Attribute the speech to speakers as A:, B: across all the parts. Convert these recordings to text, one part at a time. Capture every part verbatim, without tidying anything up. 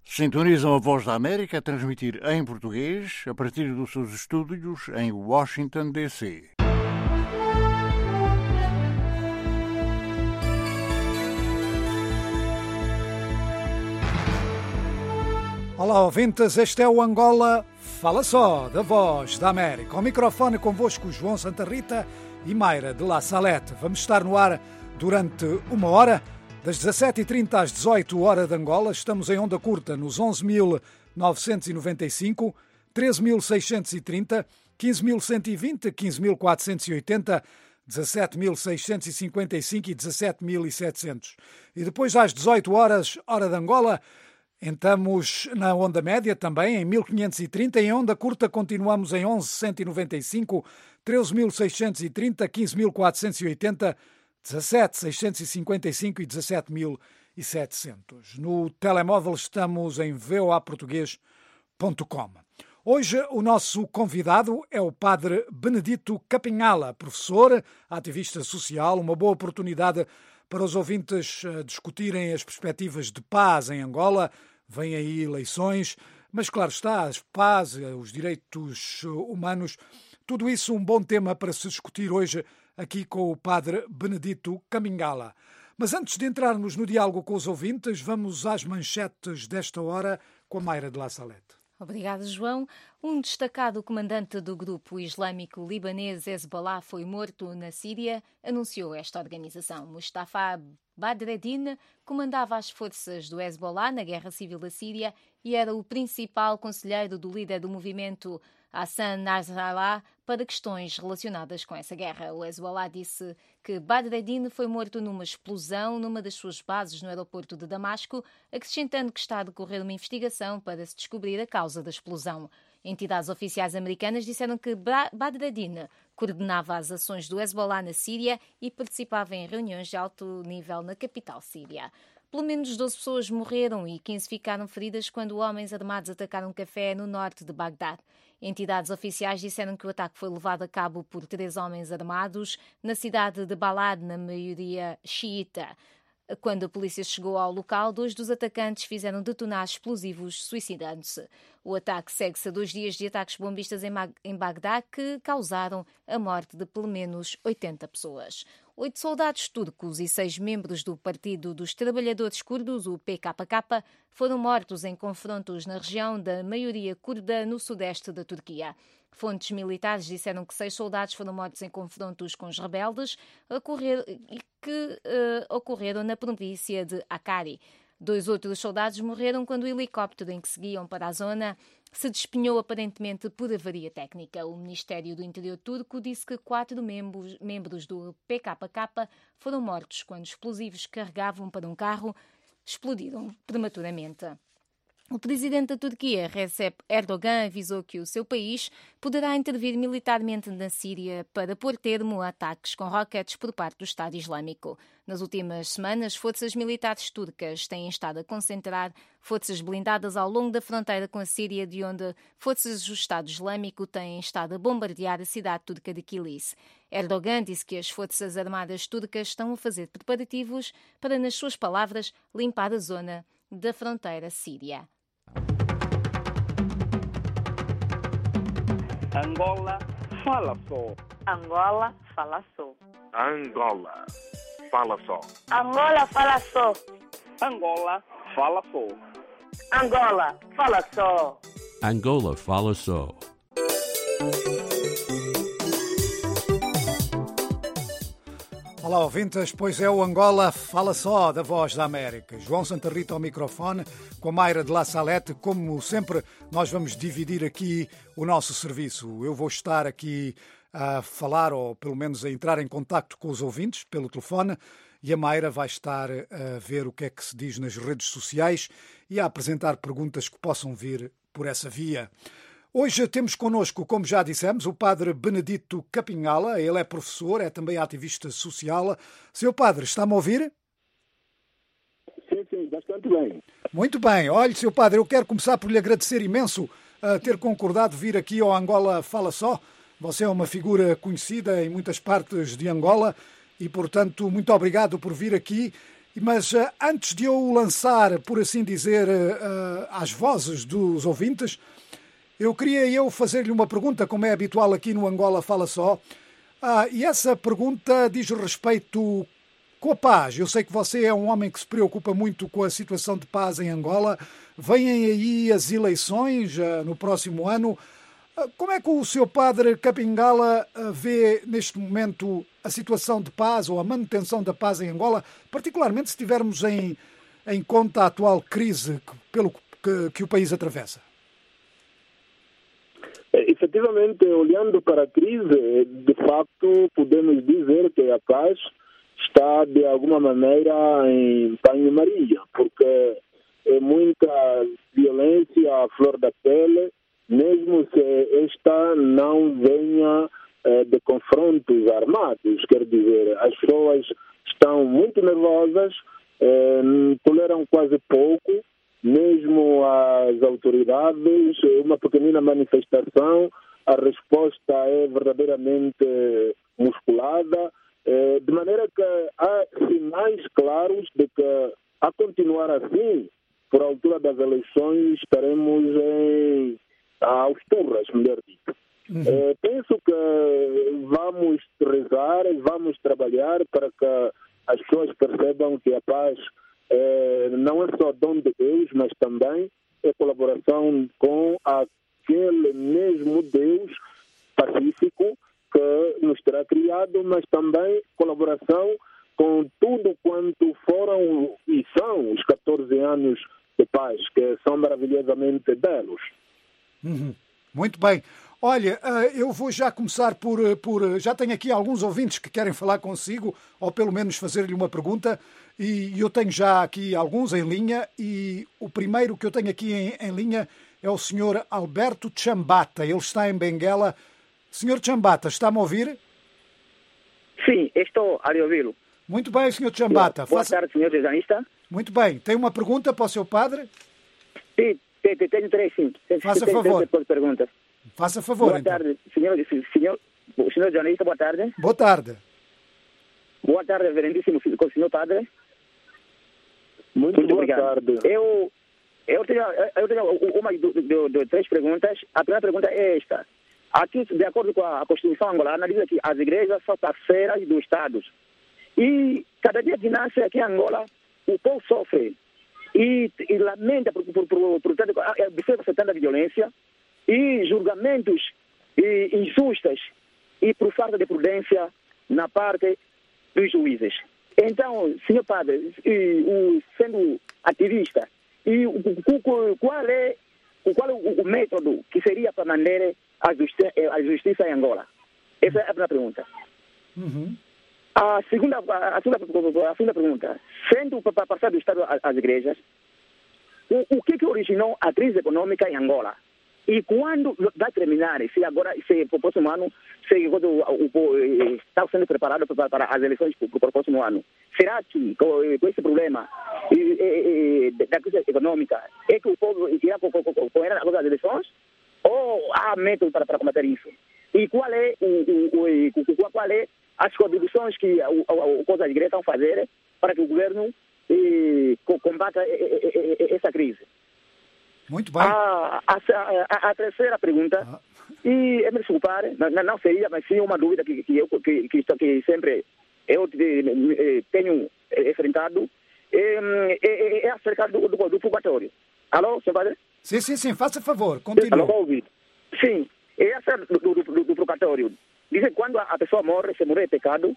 A: Sintonizam a Voz da América a transmitir em português a partir dos seus estúdios em Washington, D C
B: Olá, ouvintes, este é o Angola Fala Só, da Voz da América. Ao microfone convosco João Santa Rita e Mayra de La Salete. Vamos estar no ar durante uma hora, das dezassete e trinta às dezoito horas de Angola. Estamos em onda curta nos onze mil novecentos e noventa e cinco, treze mil seiscentos e trinta, quinze mil cento e vinte, quinze mil quatrocentos e oitenta, dezassete mil seiscentos e cinquenta e cinco e dezassete mil e setecentos. E depois às dezoito horas, hora de Angola, entramos na onda média também em mil quinhentos e trinta, em onda curta continuamos em onze mil cento e noventa e cinco, treze mil seiscentos e trinta, quinze mil quatrocentos e oitenta, dezassete mil seiscentos e cinquenta e cinco e dezassete mil e setecentos. No telemóvel estamos em v o a português ponto com. Hoje o nosso convidado é o padre Benedito Capinhala, professor, ativista social, uma boa oportunidade para os ouvintes discutirem as perspectivas de paz em Angola. Vêm aí eleições, mas claro está, a paz, os direitos humanos, tudo isso um bom tema para se discutir hoje aqui com o padre Benedito Capinhala. Mas antes de entrarmos no diálogo com os ouvintes, vamos às manchetes desta hora com a Mayra de La Salete.
C: Obrigada, João. Um destacado comandante do grupo islâmico libanês Hezbollah foi morto na Síria, anunciou esta organização. Mustafa Badreddine comandava as forças do Hezbollah na guerra civil da Síria e era o principal conselheiro do líder do movimento Hassan Nasrallah para questões relacionadas com essa guerra. O Hezbollah disse que Badreddine foi morto numa explosão numa das suas bases no aeroporto de Damasco, acrescentando que está a decorrer uma investigação para se descobrir a causa da explosão. Entidades oficiais americanas disseram que Badreddine coordenava as ações do Hezbollah na Síria e participava em reuniões de alto nível na capital síria. Pelo menos doze pessoas morreram e quinze ficaram feridas quando homens armados atacaram um café no norte de Bagdad. Entidades oficiais disseram que o ataque foi levado a cabo por três homens armados na cidade de Balad, na maioria xiita. Quando a polícia chegou ao local, dois dos atacantes fizeram detonar explosivos, suicidando-se. O ataque segue-se a dois dias de ataques bombistas em, Mag- em Bagdá que causaram a morte de pelo menos oitenta pessoas. Oito soldados turcos e seis membros do Partido dos Trabalhadores Curdos, o P K K, foram mortos em confrontos na região da maioria curda no sudeste da Turquia. Fontes militares disseram que seis soldados foram mortos em confrontos com os rebeldes ocorrer, que uh, ocorreram na província de Hakkari. Dois outros soldados morreram quando o helicóptero em que seguiam para a zona se despenhou aparentemente por avaria técnica. O Ministério do Interior turco disse que quatro membros, membros do P K K foram mortos quando explosivos que carregavam para um carro explodiram prematuramente. O presidente da Turquia, Recep Erdogan, avisou que o seu país poderá intervir militarmente na Síria para pôr termo a ataques com roquetes por parte do Estado Islâmico. Nas últimas semanas, forças militares turcas têm estado a concentrar forças blindadas ao longo da fronteira com a Síria, de onde forças do Estado Islâmico têm estado a bombardear a cidade turca de Kilis. Erdogan disse que as forças armadas turcas estão a fazer preparativos para, nas suas palavras, limpar a zona da fronteira síria.
D: Angola fala só.
E: Angola fala só.
F: Angola fala só.
E: Angola fala só.
D: Angola fala só.
E: Angola fala só.
G: Angola fala só.
B: Olá, ouvintes, pois é o Angola Fala Só, da Voz da América. João Santa Rita ao microfone, com a Mayra de La Salete. Como sempre, nós vamos dividir aqui o nosso serviço. Eu vou estar aqui a falar, ou pelo menos a entrar em contacto com os ouvintes pelo telefone, e a Mayra vai estar a ver o que é que se diz nas redes sociais e a apresentar perguntas que possam vir por essa via. Hoje temos connosco, como já dissemos, o padre Benedito Capinhala. Ele é professor, é também ativista social. Seu padre, está-me a ouvir?
H: Sim, sim, bastante bem.
B: Muito bem. Olhe, seu padre, eu quero começar por lhe agradecer imenso a ter concordado vir aqui ao Angola Fala Só. Você é uma figura conhecida em muitas partes de Angola e, portanto, muito obrigado por vir aqui. Mas uh, antes de eu o lançar, por assim dizer, uh, às vozes dos ouvintes, eu queria eu fazer-lhe uma pergunta, como é habitual aqui no Angola Fala Só. Ah, e essa pergunta diz respeito com a paz. Eu sei que você é um homem que se preocupa muito com a situação de paz em Angola. Vêm aí as eleições uh, no próximo ano. Uh, como é que o seu padre Capingala uh, vê neste momento a situação de paz ou a manutenção da paz em Angola, particularmente se tivermos em, em conta a atual crise que, pelo que, que o país atravessa?
H: Efetivamente, olhando para a crise, de facto, podemos dizer que a paz está, de alguma maneira, em banho-maria, porque é muita violência à flor da pele, mesmo se esta não venha de confrontos armados. Quer dizer, as pessoas estão muito nervosas, eh, toleram quase pouco, mesmo as autoridades, uma pequenina manifestação, a resposta é verdadeiramente musculada, eh, de maneira que há sinais claros de que, a continuar assim, por altura das eleições, estaremos em, aos turras, melhor dito. Uhum. Eh, penso que vamos rezar, vamos trabalhar para que as pessoas percebam que a paz eh, não é só dom de Deus, mas também é colaboração com aquele mesmo Deus pacífico que nos terá criado, mas também colaboração com tudo quanto foram e são os catorze anos de paz, que são maravilhosamente belos.
B: Uhum. Muito bem. Olha, eu vou já começar por, por... Já tenho aqui alguns ouvintes que querem falar consigo, ou pelo menos fazer-lhe uma pergunta, e eu tenho já aqui alguns em linha, e o primeiro que eu tenho aqui em, em linha é o senhor Alberto Chambata. Ele está em Benguela. senhor Chambata, está-me a ouvir?
I: Sim, estou a ouvi-lo.
B: Muito bem, senhor Chambata.
I: Boa
B: Faça...
I: tarde, senhor jornalista.
B: Muito bem. Tem uma pergunta para o seu padre?
I: Sim, tenho três, sim.
B: Faça
I: tenho,
B: favor.
I: Tenho perguntas.
B: Faça favor,
I: Boa
B: então.
I: tarde, senhor, senhor, senhor jornalista, boa tarde.
B: Boa tarde.
I: Boa tarde, reverendíssimo senhor padre.
H: Muito,
I: Muito
H: boa
I: obrigado.
H: tarde.
I: Eu, eu, tenho, eu tenho uma de três perguntas. A primeira pergunta é esta. Aqui, de acordo com a Constituição angolana, diz que as igrejas são parceiras do Estado. E cada dia que nasce aqui em Angola, o povo sofre e, e lamenta por, por, por, por, por observa tanta violência e julgamentos e injustos e por falta de prudência na parte dos juízes. Então, senhor padre, e, o, sendo ativista, e, o, o, qual é, qual é o, o método que seria para manter a justiça, a justiça em Angola? Essa é a primeira pergunta.
B: Uhum.
I: A segunda, a segunda, a segunda pergunta, sendo para passar do Estado às igrejas, o, o que, que originou a crise econômica em Angola? E quando vai terminar, se agora, se para o próximo ano, se o, o, o, está sendo preparado para, para as eleições para, para o próximo ano, será que com, com esse problema e, e, e, da crise econômica é que o povo irá correr as eleições? Ou há método para, para combater isso? E qual é, o, o, o, qual é as contribuições que as igrejas estão a fazer para que o governo e, combata essa crise?
B: Muito bem.
I: A, a, a, a terceira pergunta, ah. e me desculpar, não, não seria, mas sim uma dúvida que, que, eu, que, que, que sempre eu tenho enfrentado, é, é, é acerca do, do, do purgatório. Alô, senhor padre?
B: Sim, sim, sim, faça favor, continue.
I: Alô, sim, é acerca do, do, do, do purgatório. Dizem que quando a pessoa morre, se morrer é pecado,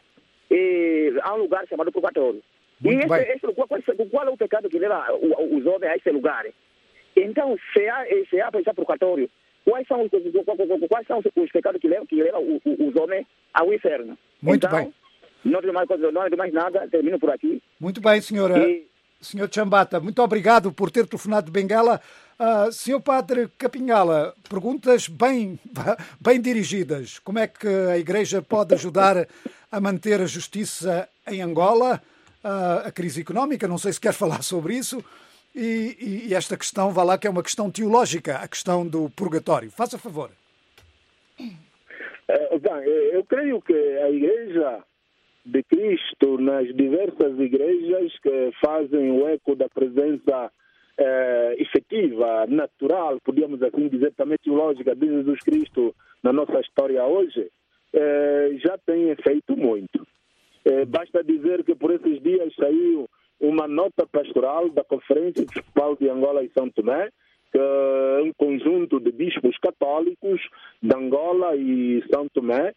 I: e há um lugar chamado purgatório.
B: Muito
I: e
B: bem.
I: Esse, esse, qual, qual é o pecado que leva os homens a esse lugar? Então, se há, se há esse purgatório, quais são, quais são os pecados que levam, que levam os homens ao inferno?
B: Muito
I: então,
B: bem.
I: Não tem mais, não tem mais nada, termino por aqui.
B: Muito bem, senhora. E... Senhor Chambata, muito obrigado por ter telefonado de Benguela. Uh, senhor Padre Capingala, perguntas bem, bem dirigidas. Como é que a Igreja pode ajudar a manter a justiça em Angola? Uh, a crise económica, não sei se quer falar sobre isso. E, e esta questão, vá lá, que é uma questão teológica, a questão do purgatório. Faça favor.
H: É, bem, eu creio que a Igreja de Cristo nas diversas igrejas que fazem o eco da presença eh, efetiva, natural, podíamos assim dizer, também teológica de Jesus Cristo na nossa história hoje, eh, já têm feito muito. Eh, basta dizer que por esses dias saiu uma nota pastoral da Conferência Episcopal de Angola e São Tomé, que é um conjunto de bispos católicos de Angola e São Tomé,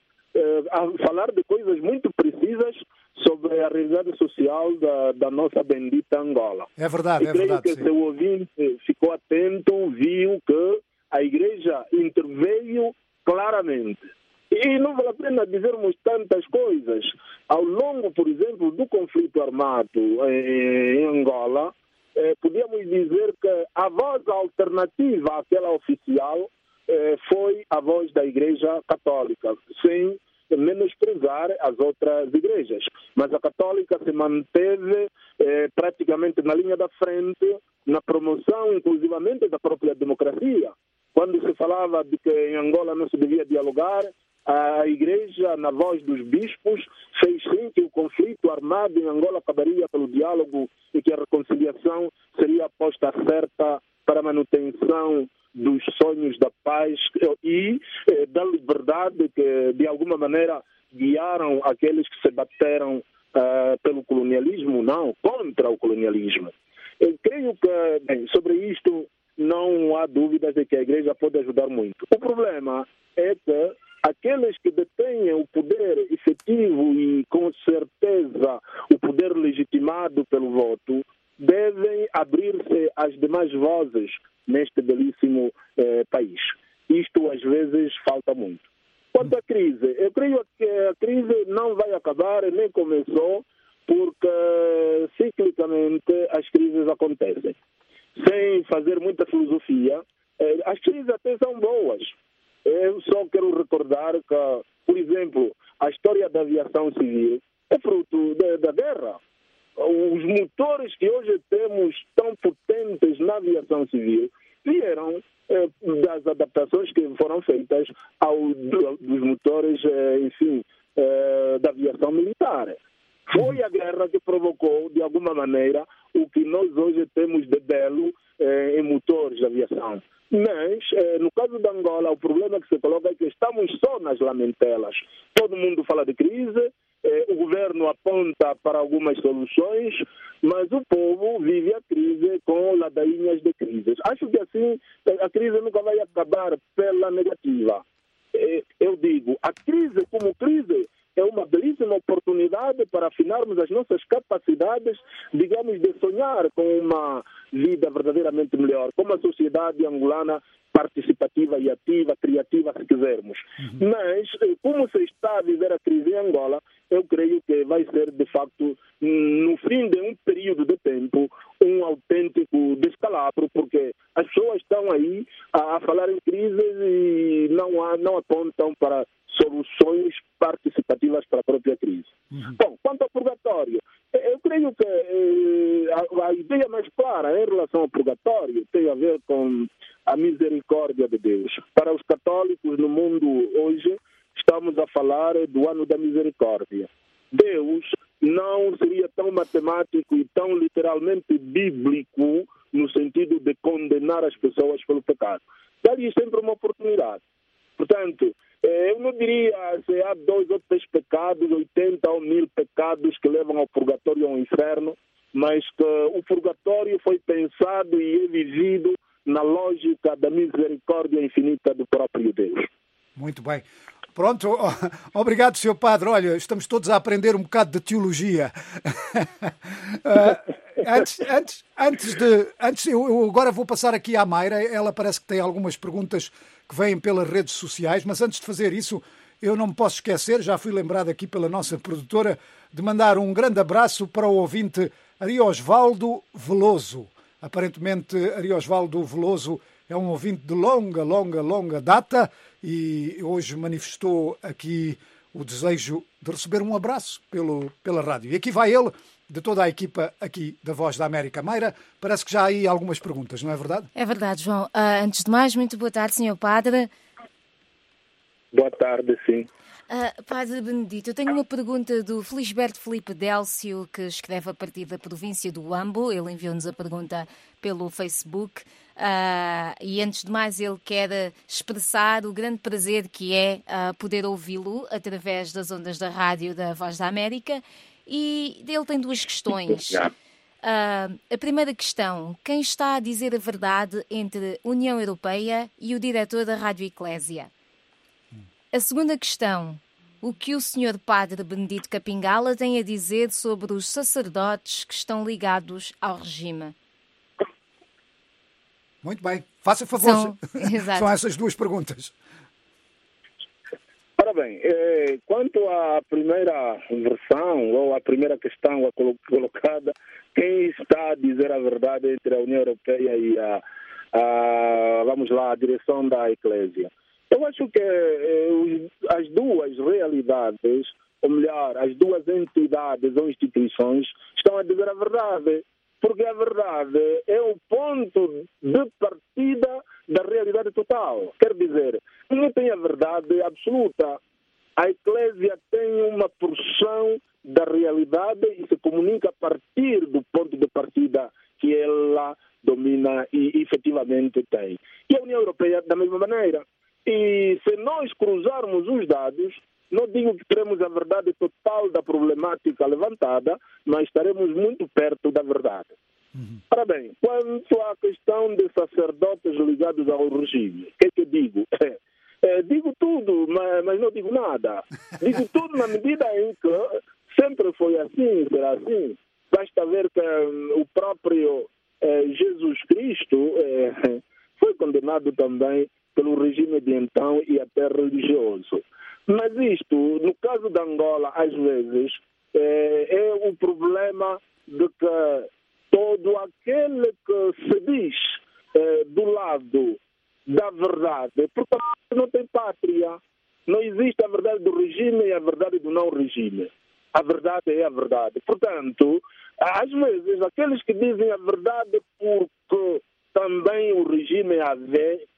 H: a falar de coisas muito precisas sobre a realidade social da, da nossa bendita Angola.
B: É verdade,
H: e
B: é
H: creio
B: verdade.
H: que
B: sim.
H: se o ouvinte ficou atento, viu que a Igreja interveio claramente. E não vale a pena dizermos tantas coisas. Ao longo, por exemplo, do conflito armado em, em Angola, eh, podíamos dizer que a voz alternativa àquela oficial eh, foi a voz da Igreja Católica, sem menosprezar as outras igrejas. Mas a católica se manteve eh, praticamente na linha da frente, na promoção, inclusivamente, da própria democracia. Quando se falava de que em Angola não se devia dialogar, a igreja, na voz dos bispos, fez sim que o conflito armado em Angola acabaria pelo diálogo e que a reconciliação seria posta certa para a manutenção dos sonhos da paz e eh, da liberdade que, de alguma maneira, guiaram aqueles que se bateram uh, pelo colonialismo, não, contra o colonialismo. Eu creio que, bem, sobre isto, não há dúvidas de que a Igreja pode ajudar muito. O problema é que aqueles que detêm o poder efetivo e, com certeza, o poder legitimado pelo voto, devem abrir-se às demais vozes neste belíssimo eh, país. Isto, às vezes, falta muito. Quanto à crise, eu creio que a crise não vai acabar, nem começou, porque ciclicamente as crises acontecem. Sem fazer muita filosofia, eh, as crises até são boas. Eu só quero recordar que, por exemplo, a história da aviação civil é fruto da, da guerra. Os motores que hoje temos tão potentes na aviação civil vieram eh, das adaptações que foram feitas ao, do, dos motores, eh, enfim, eh, da aviação militar. Foi a guerra que provocou, de alguma maneira, o que nós hoje temos de belo eh, em motores de aviação. Mas, eh, no caso de Angola, o problema que se coloca é que estamos só nas lamentelas. Todo mundo fala de crise, eh, o governo aponta para algumas soluções, mas o povo vive a crise com ladainhas de crises. Acho que assim a crise nunca vai acabar pela negativa. Eh, eu digo, a crise como crise é uma belíssima oportunidade para afinarmos as nossas capacidades, digamos, de sonhar com uma vida verdadeiramente melhor, com uma sociedade angolana participativa e ativa, criativa, se quisermos. Uhum. Mas, como se está a viver a crise em Angola, eu creio que vai ser, de facto, no fim de um período de tempo, um autêntico descalabro, porque as pessoas estão aí a, a falar em crises e não, há, não apontam para soluções participativas para a própria crise. Uhum. Bom, quanto ao purgatório, eu creio que eh, a, a ideia mais clara em relação ao purgatório tem a ver com a misericórdia de Deus. Para os católicos no mundo hoje, estamos a falar do ano da misericórdia. Deus não seria tão matemático e tão literalmente bíblico no sentido de condenar as pessoas pelo pecado. Dá-lhes sempre uma oportunidade. Portanto, eu não diria se há dois ou três pecados, oitenta ou mil pecados que levam ao purgatório ou ao inferno, mas que o purgatório foi pensado e é vivido na lógica da misericórdia infinita do próprio Deus.
B: Muito bem. Pronto, obrigado, senhor Padre. Olha, estamos todos a aprender um bocado de teologia. uh, antes, antes, antes de... Antes, eu, eu agora vou passar aqui à Mayra. Ela parece que tem algumas perguntas que vêm pelas redes sociais, mas antes de fazer isso, eu não me posso esquecer, já fui lembrado aqui pela nossa produtora, de mandar um grande abraço para o ouvinte Ariosvaldo Veloso. Aparentemente, Ariosvaldo Veloso é um ouvinte de longa, longa, longa data e hoje manifestou aqui o desejo de receber um abraço pelo, pela rádio. E aqui vai ele, de toda a equipa aqui da Voz da América. Mayra, parece que já há aí algumas perguntas, não é verdade?
C: É verdade, João. Uh, antes de mais, muito boa tarde, senhor Padre.
H: Boa tarde, sim.
C: Uh, Padre Benedito, eu tenho uma pergunta do Felisberto Filipe Délcio, que escreve a partir da província do Huambo. Ele enviou-nos a pergunta pelo Facebook. Uh, e antes de mais ele quer expressar o grande prazer que é uh, poder ouvi-lo através das ondas da rádio da Voz da América. E ele tem duas questões. Uh, a primeira questão: quem está a dizer a verdade entre a União Europeia e o diretor da Rádio Eclésia? A segunda questão: o que o senhor Padre Benedito Capingala tem a dizer sobre os sacerdotes que estão ligados ao regime?
B: Muito bem, faça favor.
C: São,
B: São essas duas perguntas.
H: Ora bem, eh, quanto à primeira versão, ou à primeira questão colocada, quem está a dizer a verdade entre a União Europeia e a, a vamos lá, a direção da Eclésia? Eu acho que eh, as duas realidades, ou melhor, as duas entidades ou instituições estão a dizer a verdade, porque a verdade é o ponto de partida da realidade total. Quer dizer, não tem a verdade absoluta. A Eclésia tem uma porção da realidade e se comunica a partir do ponto de partida que ela domina e efetivamente tem. E a União Europeia da mesma maneira. E se nós cruzarmos os dados, não digo que teremos a verdade total da problemática levantada, mas estaremos muito perto da verdade. Uhum. Ora bem, quanto à questão de sacerdotes ligados ao regime, o que é que eu digo? É, é, digo tudo, mas, mas não digo nada. Digo tudo na medida em que sempre foi assim, será assim. Basta ver que um, o próprio é, Jesus Cristo é, foi condenado também pelo regime de então e até religioso. Mas isto, no caso de Angola, às vezes, é, é o problema de que todo aquele que se diz é, do lado da verdade, porque não tem pátria, não existe a verdade do regime e a verdade do não regime. A verdade é a verdade. Portanto, às vezes, aqueles que dizem a verdade porque também o regime a vê,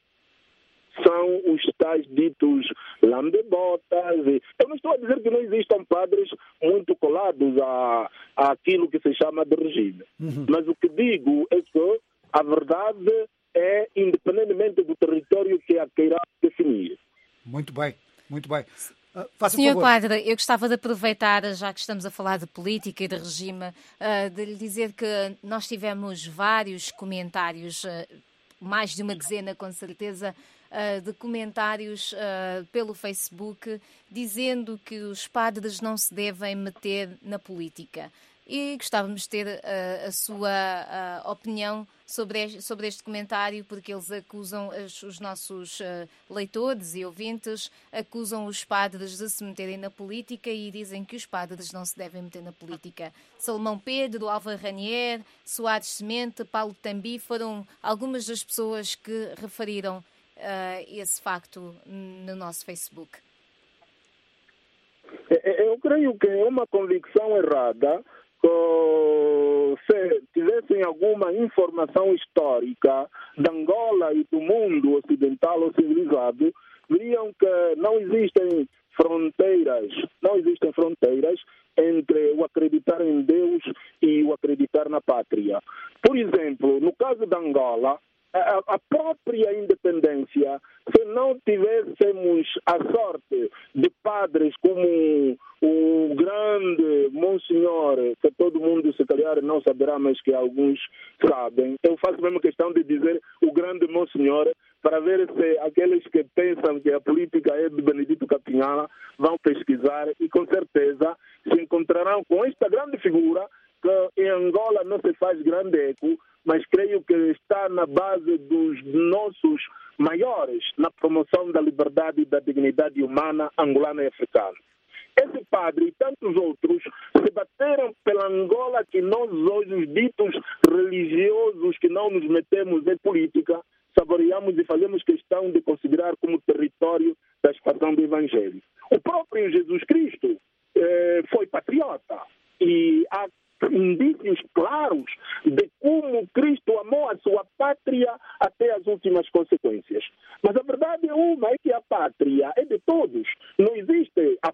H: são os tais ditos lambebotas. Eu não estou a dizer que não existam padres muito colados a, a aquilo que se chama de regime. Uhum. Mas o que digo é que a verdade é independentemente do território que a queira definir.
B: Muito bem, muito bem. Uh, faça
C: Senhor
B: favor.
C: Padre, eu gostava de aproveitar, já que estamos a falar de política e de regime, uh, de lhe dizer que nós tivemos vários comentários, uh, mais de uma dezena com certeza, Uh, de comentários uh, pelo Facebook dizendo que os padres não se devem meter na política. E gostávamos de ter uh, a sua uh, opinião sobre este, sobre este comentário, porque eles acusam as, os nossos uh, leitores e ouvintes, acusam os padres de se meterem na política e dizem que os padres não se devem meter na política. Salomão Pedro, Álvaro Ranier, Soares Semente, Paulo Tambi foram algumas das pessoas que referiram Uh, esse facto no nosso Facebook.
H: Eu creio que é uma convicção errada que se tivessem alguma informação histórica de Angola e do mundo ocidental ou civilizado, veriam que não existem fronteiras, não existem fronteiras entre o acreditar em Deus e o acreditar na pátria. Por exemplo, no caso de Angola, a própria independência, se não tivéssemos a sorte de padres como o grande Monsenhor, que todo mundo se calhar não saberá, mas que alguns sabem, eu faço mesmo questão de dizer o grande Monsenhor, para ver se aqueles que pensam que a política é de Benedito Capingala vão pesquisar e com certeza se encontrarão com esta grande figura que em Angola não se faz grande eco, mas creio que está na base dos nossos maiores na promoção da liberdade e da dignidade humana angolana e africana. Esse padre e tantos outros se bateram pela Angola que nós hoje, os ditos religiosos que não nos metemos em política, saboreamos e fazemos questão de considerar como território da expansão do Evangelho. O próprio Jesus Cristo eh, foi patriota e há indícios claros de como Cristo amou a sua pátria até as últimas consequências. Mas a verdade é uma, é que a pátria é de todos. Não existe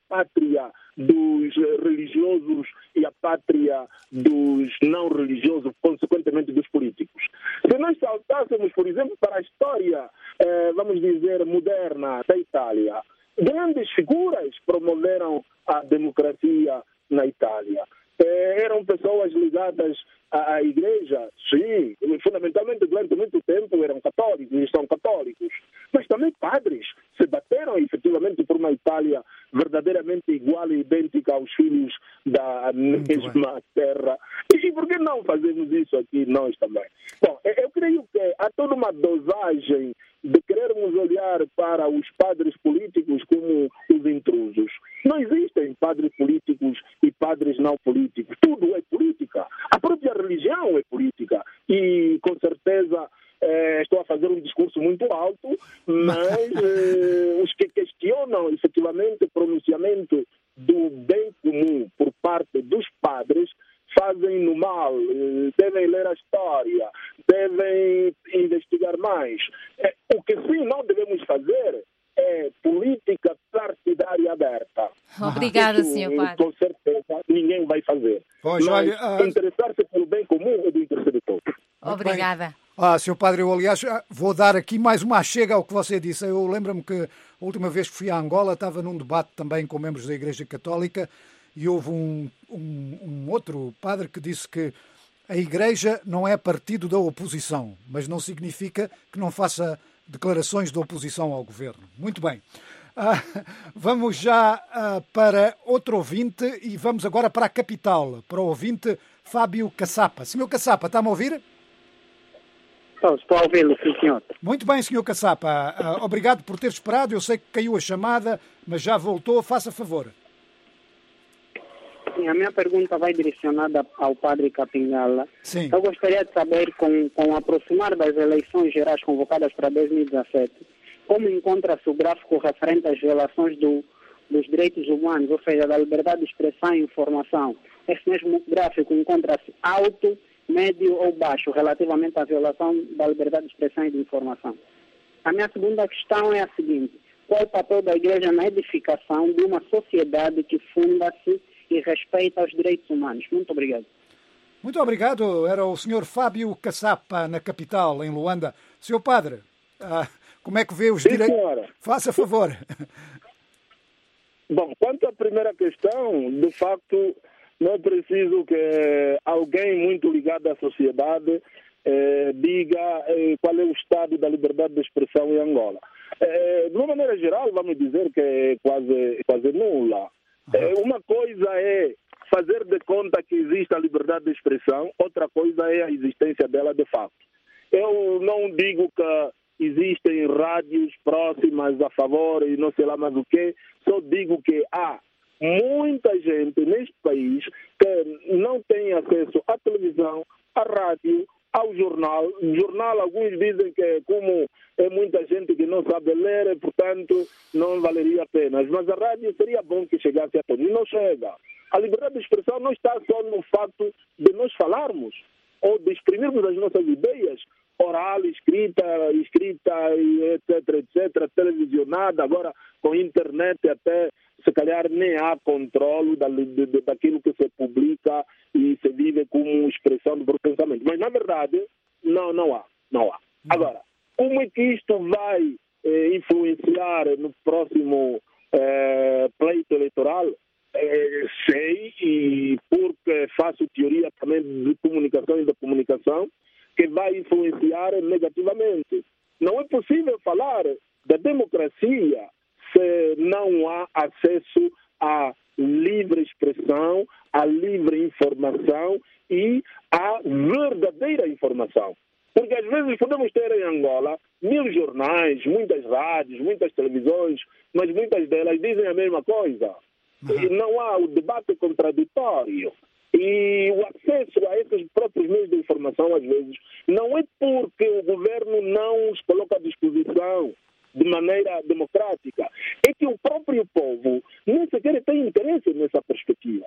H: por exemplo, para a história, eh, vamos dizer, moderna da Itália, grandes figuras promoveram a democracia na Itália. Eh, eram pessoas ligadas à, à igreja, sim, fundamentalmente durante muito tempo eram católicos e são católicos, mas também padres se bateram efetivamente por uma Itália verdadeiramente igual e idêntica aos filhos da mesma terra. E por que não fazemos isso aqui nós também? Bom, eu creio que há toda uma dosagem de querermos olhar para os padres políticos como os intrusos. Não existem padres políticos e padres não políticos. Tudo é política. A própria religião é política. E, com certeza, eh, estou a fazer um discurso muito alto, mas eh, os que questionam, efetivamente, o pronunciamento do bem comum por parte dos padres fazem no mal, devem ler a história, devem investigar mais. O que sim não devemos fazer é política partidária aberta.
C: Obrigada,
H: Isso,
C: senhor Padre.
H: Com certeza ninguém vai fazer.
B: Pois,
H: Mas
B: olha, ah,
H: interessar-se pelo bem comum é do interesse de todos.
C: Obrigada.
B: Ah, senhor Padre, eu aliás vou dar aqui mais uma chega ao que você disse. Eu lembro-me que a última vez que fui a Angola estava num debate também com membros da Igreja Católica e houve um, um, um outro padre que disse que a Igreja não é partido da oposição, mas não significa que não faça declarações de oposição ao governo. Muito bem. Ah, vamos já ah, para outro ouvinte e vamos agora para a capital, para o ouvinte Fábio Caçapa. Senhor Caçapa, está-me a ouvir?
J: Estou, estou a ouvi-lo, sim, senhor.
B: Muito bem, senhor Caçapa. Ah, obrigado por ter esperado. Eu sei que caiu a chamada, mas já voltou. Faça favor.
J: Sim, a minha pergunta vai direcionada ao padre Capingala.
B: Sim.
J: Eu gostaria de saber, com, com o aproximar das eleições gerais convocadas para dois mil e dezassete, como encontra-se o gráfico referente às violações do, dos direitos humanos, ou seja, da liberdade de expressão e informação. Esse mesmo gráfico encontra-se alto, médio ou baixo relativamente à violação da liberdade de expressão e de informação. A minha segunda questão é a seguinte: qual é o papel da Igreja na edificação de uma sociedade que funda-se e respeita os direitos humanos? Muito obrigado.
B: Muito obrigado. Era o senhor Fábio Caçapa, na capital, em Luanda. Senhor Padre, ah, como é que vê os direitos? Faça favor.
H: Bom, quanto à primeira questão, de facto, não é preciso que alguém muito ligado à sociedade eh, diga eh, qual é o estado da liberdade de expressão em Angola. Eh, de uma maneira geral, vamos dizer que é quase, quase nula. Eh, uma coisa é fazer de conta que existe a liberdade de expressão, outra coisa é a existência dela de facto. Eu não digo que existem rádios próximas a favor e não sei lá mais o quê, só digo que há muita gente neste país que não tem acesso à televisão, à rádio, ao jornal. Jornal, alguns dizem que como é muita gente que não sabe ler, portanto não valeria a pena. Mas a rádio seria bom que chegasse a todos. E não chega. A liberdade de expressão não está só no fato de nós falarmos ou de exprimirmos as nossas ideias, oral, escrita, escrita, etc, etc, televisionada, agora com internet até, se calhar nem há controle da, de, de, daquilo que se publica e se vive como expressão do próprio pensamento. Mas, na verdade, não, não há. Não há. Agora, como é que isto vai eh, influenciar no próximo eh, pleito eleitoral? Eh, sei, e porque faço teoria também de comunicação e da comunicação, que vai influenciar negativamente. Não é possível falar da democracia se não há acesso à livre expressão, à livre informação e à verdadeira informação. Porque às vezes podemos ter em Angola mil jornais, muitas rádios, muitas televisões, mas muitas delas dizem a mesma coisa. Uhum. E não há o debate contraditório. E o acesso a esses próprios meios de informação, às vezes, não é porque o governo não os coloca à disposição de maneira democrática. É que o próprio povo nem sequer tem interesse nessa perspectiva.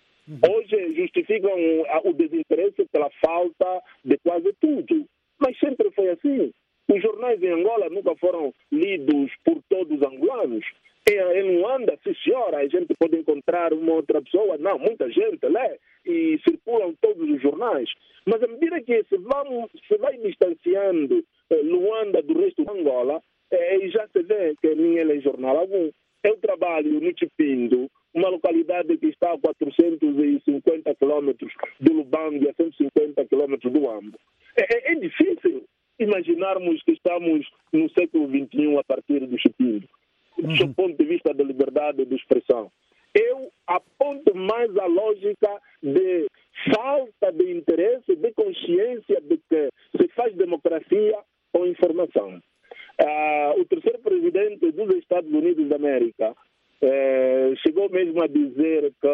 H: Hoje justificam o desinteresse pela falta de quase tudo. Mas sempre foi assim. Os jornais em Angola nunca foram lidos por todos os angolanos. Em Luanda, sim senhora, a gente pode encontrar uma outra pessoa. Não, muita gente lê e circulam todos os jornais. Mas à medida que se, vamos, se vai distanciando eh, Luanda, do resto de Angola, é, e já se vê que ninguém lê jornal algum. Eu trabalho no Chipindo, uma localidade que está a quatrocentos e cinquenta quilômetros do Lubango e a cento e cinquenta quilômetros do Ambo. É, é, é difícil imaginarmos que estamos no século vinte e um a partir do Chipindo, uhum. do ponto de vista da liberdade de expressão. Eu aponto mais a lógica de falta de interesse, de consciência de que se faz democracia com informação. Uh, o terceiro presidente dos Estados Unidos da América uh, chegou mesmo a dizer que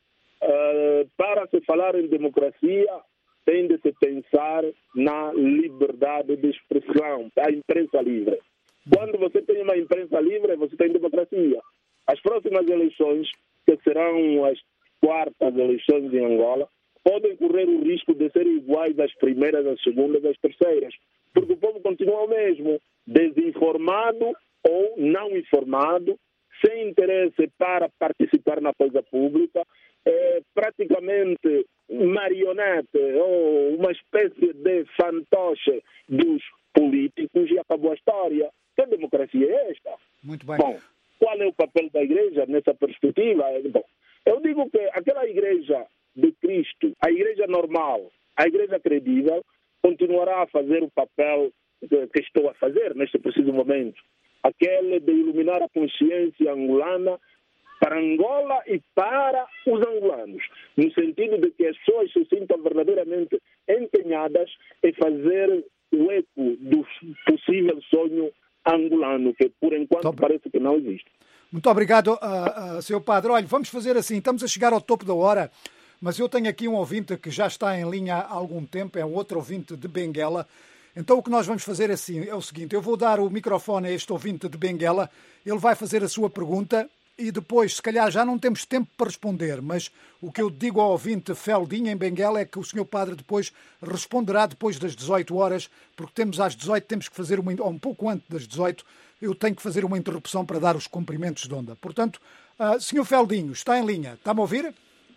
H: uh, para se falar em democracia tem de se pensar na liberdade de expressão, a imprensa livre. Quando você tem uma imprensa livre, você tem democracia. As próximas eleições, que serão as quartas eleições em Angola, podem correr o risco de serem iguais às primeiras, às segundas, às terceiras, porque o povo continua o mesmo, desinformado ou não informado, sem interesse para participar na coisa pública, é, praticamente marionete ou uma espécie de fantoche dos políticos, e acabou a história. Que democracia é esta?
B: Muito bem.
H: Bom, qual é o papel da igreja nessa perspectiva? Bom, eu digo que aquela igreja de Cristo, a igreja normal, a igreja credível, continuará a fazer o papel que estou a fazer neste preciso momento, aquele de iluminar a consciência angolana para Angola e para os angolanos, no sentido de que as pessoas se sintam verdadeiramente empenhadas em fazer o eco do possível sonho angolano, que por enquanto Top. parece que não existe.
B: Muito obrigado, uh, uh, senhor Padre. Olha, vamos fazer assim, estamos a chegar ao topo da hora, mas eu tenho aqui um ouvinte que já está em linha há algum tempo, é um outro ouvinte de Benguela. Então o que nós vamos fazer assim, é o seguinte, eu vou dar o microfone a este ouvinte de Benguela, ele vai fazer a sua pergunta e depois, se calhar, já não temos tempo para responder, mas o que eu digo ao ouvinte Feldinha em Benguela é que o senhor Padre depois responderá depois das dezoito horas, porque temos às dezoito, temos que fazer, uma, ou um pouco antes das dezoito, eu tenho que fazer uma interrupção para dar os cumprimentos de onda. Portanto, uh, senhor Feldinho, está em linha, está-me a ouvir?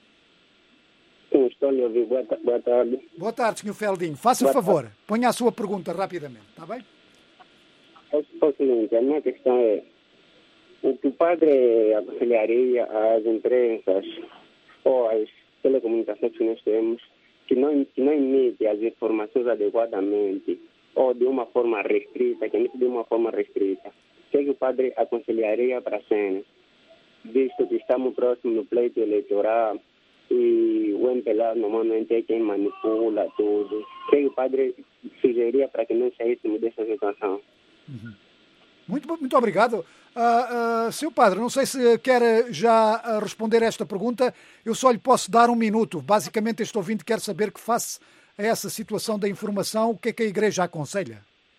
K: Sim, estou a ouvir. Boa, boa tarde.
B: Boa tarde, senhor Feldinho. Faça o favor, ponha a sua pergunta rapidamente, está bem?
K: É o seguinte, a minha questão é, o que o padre aconselharia às empresas ou às telecomunicações que nós temos que não, que não emitem as informações adequadamente ou de uma forma restrita, que emite de uma forma restrita. O que, é que o padre aconselharia para a cena? Visto que estamos próximos do pleito eleitoral e o M P L A normalmente é quem manipula tudo. O que, é que o padre sugeriria para que nós saíssemos dessa situação?
B: Uhum. Muito, muito obrigado. Uh, uh, senhor Padre, não sei se quer já responder a esta pergunta. Eu só lhe posso dar um minuto. Basicamente, este ouvinte quer saber que, face a essa situação da informação, o que é que a Igreja aconselha?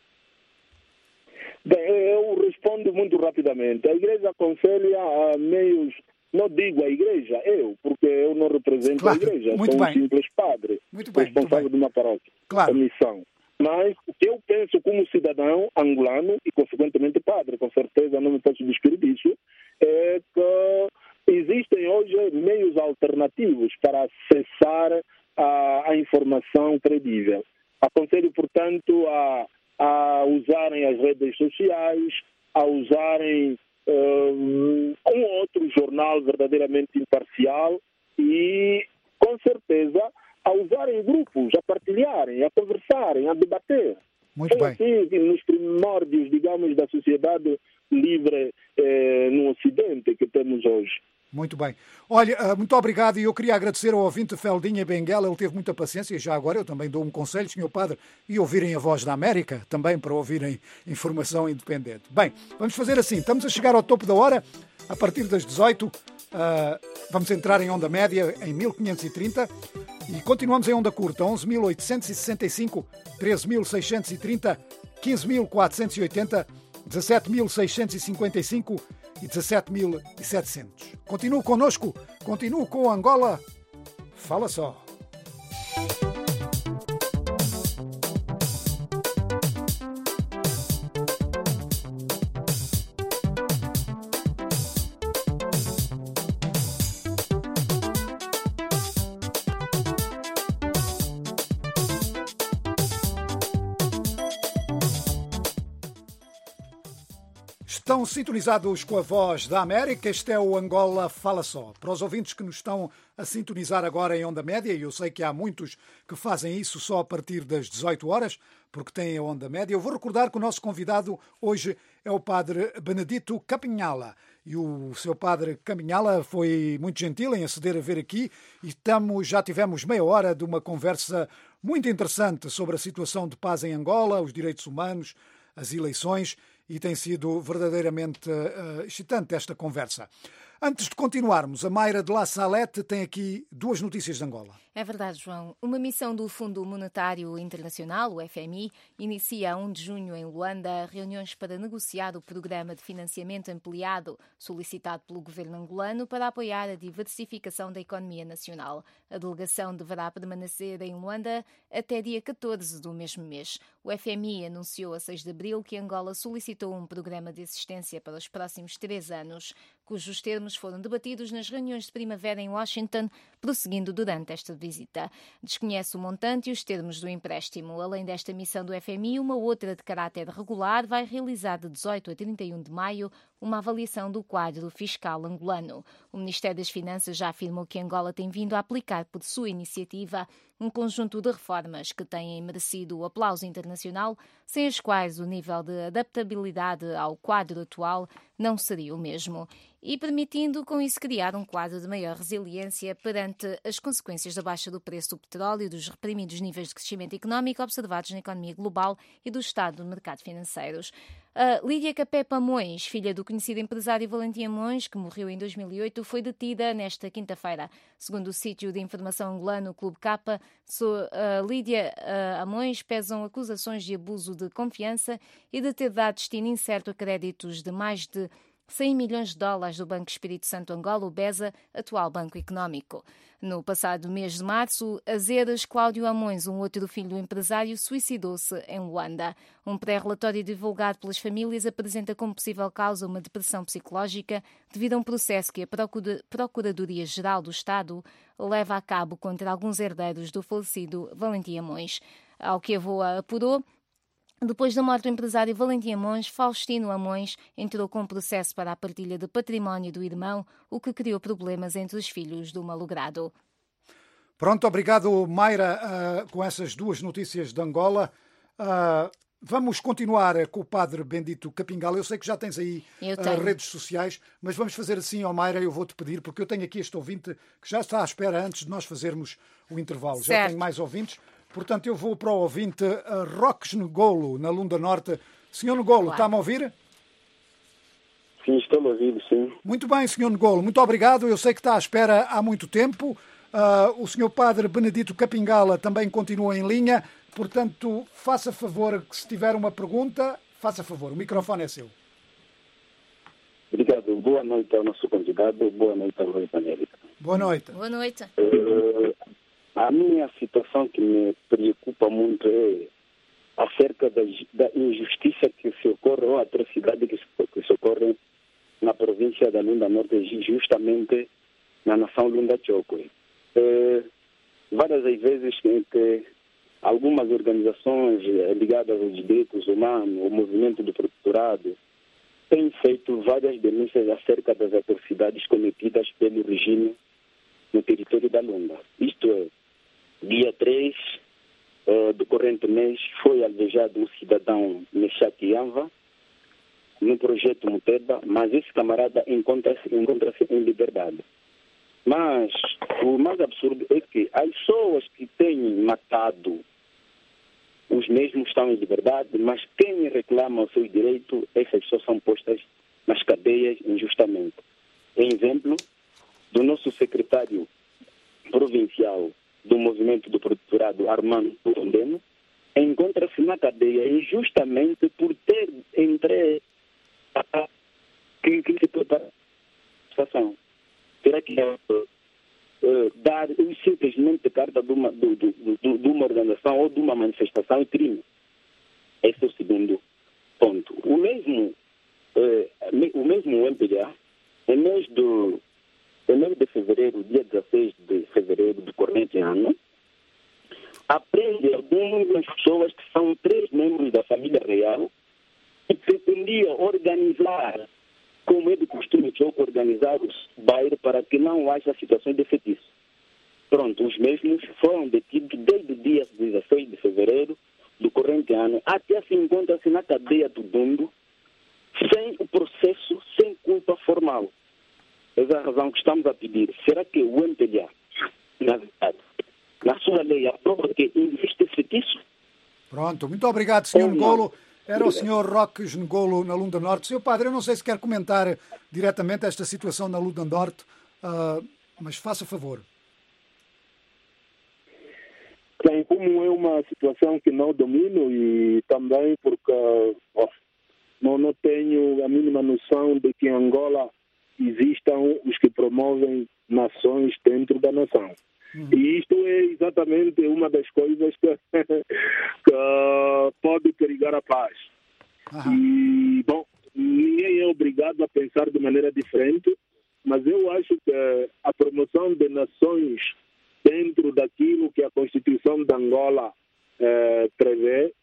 H: Bem, eu respondo muito rapidamente. A Igreja aconselha a meios, não digo a Igreja, eu, porque eu não represento claro, a Igreja, sou um simples padre,
B: muito bem,
H: responsável
B: muito bem.
H: de uma paróquia,
B: claro.
H: a missão. Mas o que eu penso como cidadão angolano e, consequentemente, padre, com certeza não me posso discutir disso, é que existem hoje meios alternativos para acessar a, a informação credível. Aconselho, portanto, a, a usarem as redes sociais, a usarem um, um outro jornal verdadeiramente imparcial e, com certeza, a usarem grupos, a partilharem, a conversarem, a debater.
B: Muito
H: Foi
B: bem.
H: assim, nos primórdios, digamos, da sociedade livre eh, no Ocidente que temos hoje.
B: Muito bem. Olha, muito obrigado, e eu queria agradecer ao ouvinte Feldinha Benguela, ele teve muita paciência, e já agora eu também dou um conselho, senhor Padre, e ouvirem a Voz da América, também para ouvirem informação independente. Bem, vamos fazer assim, estamos a chegar ao topo da hora, a partir das dezoito, uh, vamos entrar em onda média em mil quinhentos e trinta, e continuamos em onda curta, onze mil oitocentos e sessenta e cinco, treze mil seiscentos e trinta, quinze mil quatrocentos e oitenta, dezassete mil seiscentos e cinquenta e cinco e dezassete mil e setecentos. Continue connosco, continue com Angola. Fala só. Estão sintonizados com a Voz da América. Este é o Angola Fala Só. Para os ouvintes que nos estão a sintonizar agora em onda média, e eu sei que há muitos que fazem isso só a partir das dezoito horas, porque têm a onda média, eu vou recordar que o nosso convidado hoje é o padre Benedito Capinhala. E o seu padre Capinhala foi muito gentil em aceder a vir aqui e estamos, já tivemos meia hora de uma conversa muito interessante sobre a situação de paz em Angola, os direitos humanos, as eleições, e tem sido verdadeiramente uh, excitante esta conversa. Antes de continuarmos, a Mayra de La Salette tem aqui duas notícias de Angola.
C: É verdade, João. Uma missão do Fundo Monetário Internacional, o F M I, inicia a primeiro de junho em Luanda reuniões para negociar o programa de financiamento ampliado solicitado pelo governo angolano para apoiar a diversificação da economia nacional. A delegação deverá permanecer em Luanda até dia catorze do mesmo mês. O F M I anunciou a seis de abril que Angola solicitou um programa de assistência para os próximos três anos, cujos termos foram debatidos nas reuniões de primavera em Washington, prosseguindo durante esta visita. Desconhece o montante e os termos do empréstimo. Além desta missão do F M I, uma outra de caráter regular vai realizar de dezoito a trinta e um de maio uma avaliação do quadro fiscal angolano. O Ministério das Finanças já afirmou que Angola tem vindo a aplicar por sua iniciativa um conjunto de reformas que têm merecido o aplauso internacional, sem as quais o nível de adaptabilidade ao quadro atual não seria o mesmo, e permitindo com isso criar um quadro de maior resiliência perante as consequências da baixa do preço do petróleo e dos reprimidos níveis de crescimento económico observados na economia global e do estado do mercado financeiros. Uh, Lídia Capé Pamões, filha do conhecido empresário Valentim Amões, que morreu em dois mil e oito, foi detida nesta quinta-feira. Segundo o sítio de informação angolano Clube Capa, so, uh, Lídia uh, Amões pesam acusações de abuso de confiança e de ter dado destino incerto a créditos de mais de cem milhões de dólares do Banco Espírito Santo Angola, o BESA, atual banco económico. No passado mês de março, Azeres Cláudio Amões, um outro filho do empresário, suicidou-se em Luanda. Um pré-relatório divulgado pelas famílias apresenta como possível causa uma depressão psicológica devido a um processo que a Procuradoria-Geral do Estado leva a cabo contra alguns herdeiros do falecido Valentim Amões. Ao que a VOA apurou, depois da morte do empresário Valentim Amões, Faustino Amões entrou com um processo para a partilha de património do irmão, o que criou problemas entre os filhos do malogrado.
B: Pronto, obrigado, Mayra, uh, com essas duas notícias de Angola. Uh, vamos continuar com o padre Benedito Capinhala. Eu sei que já tens aí uh, redes sociais, mas vamos fazer assim, ó Mayra, eu vou-te pedir, porque eu tenho aqui este ouvinte que já está à espera antes de nós fazermos o intervalo.
C: Certo.
B: Já tenho mais ouvintes. Portanto, eu vou para o ouvinte uh, Roques Negolo, na Lunda Norte. Senhor Negolo, claro. Está-me a ouvir?
K: Sim, estou a ouvir, sim.
B: Muito bem, senhor Negolo, muito obrigado. Eu sei que está à espera há muito tempo. Uh, o senhor padre Benedito Capinhala também continua em linha. Portanto, faça favor, que se tiver uma pergunta, faça favor. O microfone é seu.
K: Obrigado. Boa noite ao nosso convidado. Boa noite ao Voz da América.
B: Boa noite.
C: Boa noite.
K: Uh, A minha situação que me preocupa muito é acerca da, da injustiça que se ocorre, ou atrocidade que se, que se ocorre na província da Lunda Norte, justamente na nação Lunda Chokwe. É, várias as vezes em que algumas organizações ligadas aos direitos humanos, o movimento do protetorado, têm feito várias denúncias acerca das atrocidades cometidas pelo regime no território da Lunda. Isto é, dia três uh, do corrente mês foi alvejado um cidadão Meshaki Yanva no projeto Muteba, mas esse camarada encontra-se encontra-se em liberdade. Mas o mais absurdo é que as pessoas que têm matado os mesmos estão em liberdade, mas quem reclama o seu direito, essas pessoas são postas nas cadeias injustamente. Exemplo do nosso secretário provincial do movimento do protetorado, Armando Tondeno, encontra-se na cadeia injustamente por ter entre a que, que se prepara a situação. Terá que uh, uh, dar simplesmente carta de uma, de, de, de, de uma organização ou de uma manifestação é crime. Esse é o segundo ponto. O mesmo, uh, o mesmo M P A, em mês do Em mês de fevereiro, dia dezesseis de fevereiro do corrente ano, aprende algumas pessoas que são três membros da família real e pretendia organizar, como é de costume que organizar o bairro para que não haja situações de feitiço. Pronto, os mesmos foram detidos desde o dia dezesseis de fevereiro do corrente ano até se encontra-se na cadeia do Bumbo, sem o processo, sem culpa formal. Essa é a razão que estamos a pedir. Será que o M P L A, na verdade, na sua lei, aprova que existe feitiço?
B: Pronto, muito obrigado, senhor Ngolo. Era o senhor Roques Ngolo, na Lunda Norte. senhor Padre, eu não sei se quer comentar diretamente esta situação na Lunda Norte, uh, mas faça favor.
H: Bem, como é uma situação que não domino e também porque oh, não, não tenho a mínima noção de que em Angola existam os que promovem nações dentro da nação. Uhum. E isto é exatamente uma das coisas que, que pode perigar a paz. Uhum. E, bom, ninguém é obrigado a pensar de maneira diferente, mas eu acho que a promoção de nações dentro daquilo que a Constituição de Angola eh, prevê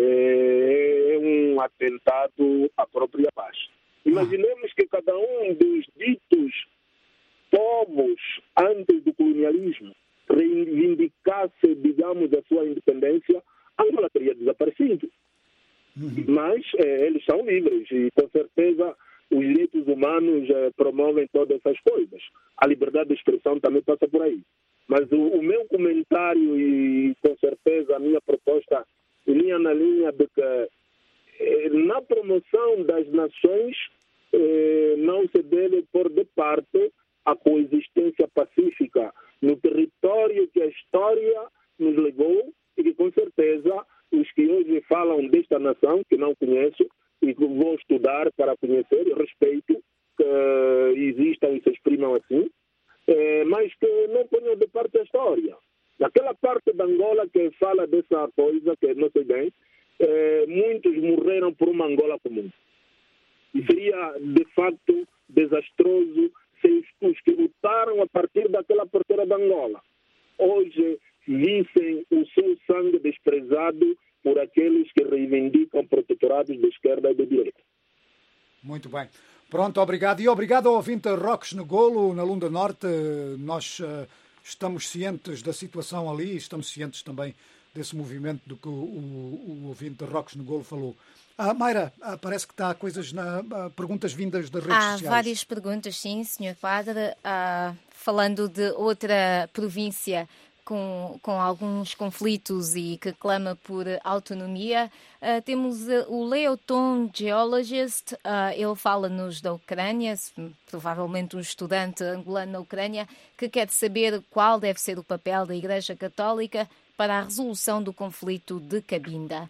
H: é, é um atentado à própria paz. Imaginemos que cada um dos ditos povos antes do colonialismo reivindicasse, digamos, a sua independência, Angola teria desaparecido. Uhum. Mas eh, eles são livres e, com certeza, os direitos humanos eh, promovem todas essas coisas. A liberdade de expressão também passa por aí. Mas o, o meu comentário e, com certeza, a minha proposta linha na linha de que eh, na promoção das nações eh, não se deve pôr de parte a coexistência pacífica no território que a história nos levou e que, com certeza, os que hoje falam desta nação, que não conheço e que vou estudar para conhecer, e respeito que existam e se exprimam assim, É, mas que não ponham de parte a história. Naquela parte da Angola que fala dessa coisa, que não sei bem, é, muitos morreram por uma Angola comum. E seria, de facto, desastroso se os que lutaram a partir daquela porteira da Angola hoje vissem o seu sangue desprezado por aqueles que reivindicam protetorados de esquerda e de direita.
B: Muito bem. Pronto, obrigado. E obrigado ao ouvinte Roques Ngolo, na Lunda Norte. Nós uh, estamos cientes da situação ali, estamos cientes também desse movimento do que o, o, o ouvinte Roques Ngolo falou. Ah, Mayra, ah, parece que está coisas na ah, perguntas vindas das redes
C: Há
B: sociais. Há
C: várias perguntas, sim, senhor Padre. Ah, falando de outra província com, com alguns conflitos e que clama por autonomia. Uh, temos uh, o Leoton Geologist, uh, ele fala-nos da Ucrânia, provavelmente um estudante angolano na Ucrânia, que quer saber qual deve ser o papel da Igreja Católica para a resolução do conflito de Cabinda.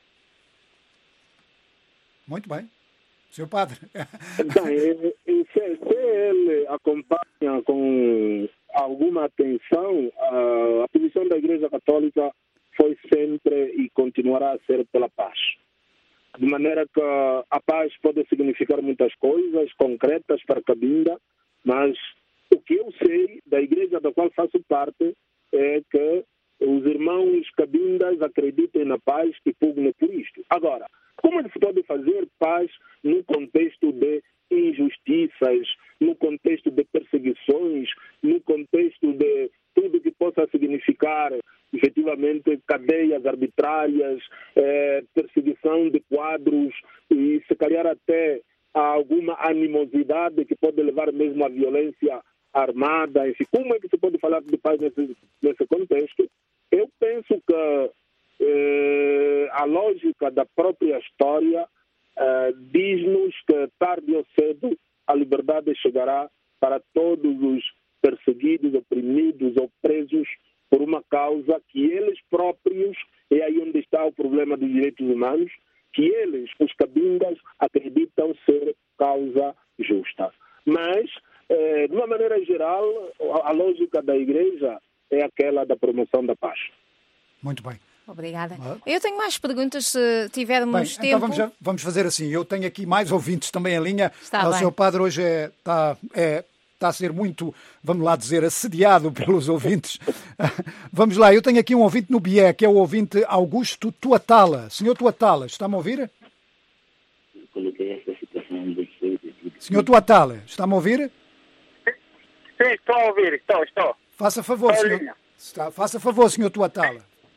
B: Muito bem. senhor Padre.
H: Bem, se, se ele acompanha com alguma atenção, a, a posição da Igreja Católica foi sempre e continuará a ser pela paz. De maneira que a paz pode significar muitas coisas concretas para Cabinda, mas o que eu sei da igreja da qual faço parte é que os irmãos cabindas acreditem na paz e pugnem por isto. Agora, como se pode fazer paz no contexto de injustiças, no contexto de perseguições, no contexto de tudo que possa significar, efetivamente, cadeias arbitrárias, eh, perseguição de quadros e, se calhar, até a alguma animosidade que pode levar mesmo à violência armada? Enfim, como é que se pode falar de paz nesse, nesse contexto? Eu penso que eh, a lógica da própria história eh, diz-nos que, tarde ou cedo, a liberdade chegará para todos os perseguidos, oprimidos ou presos por uma causa que eles próprios, é aí onde está o problema dos direitos humanos, que eles, os cabindas, acreditam ser causa justa. Mas, eh, de uma maneira geral, a, a lógica da Igreja é aquela da promoção da paz.
B: Muito bem.
C: Obrigada. Eu tenho mais perguntas, se tivermos
B: bem,
C: tempo.
B: Então vamos, vamos fazer assim. Eu tenho aqui mais ouvintes também em linha.
C: Está
B: o
C: bem.
B: senhor Padre hoje é, está, é, está a ser muito, vamos lá dizer, assediado pelos ouvintes. Vamos lá, eu tenho aqui um ouvinte no B I E, que é o ouvinte Augusto Tuatala. Senhor Tuatala, está-me a ouvir?
H: coloquei essa situação de vocês.
B: Senhor Tuatala, está-me a ouvir?
D: Sim, estou a ouvir, estou, estou.
B: Faça favor,
D: Estou em
B: senhor.
D: linha.
B: Está, faça favor, senhor Tuatala.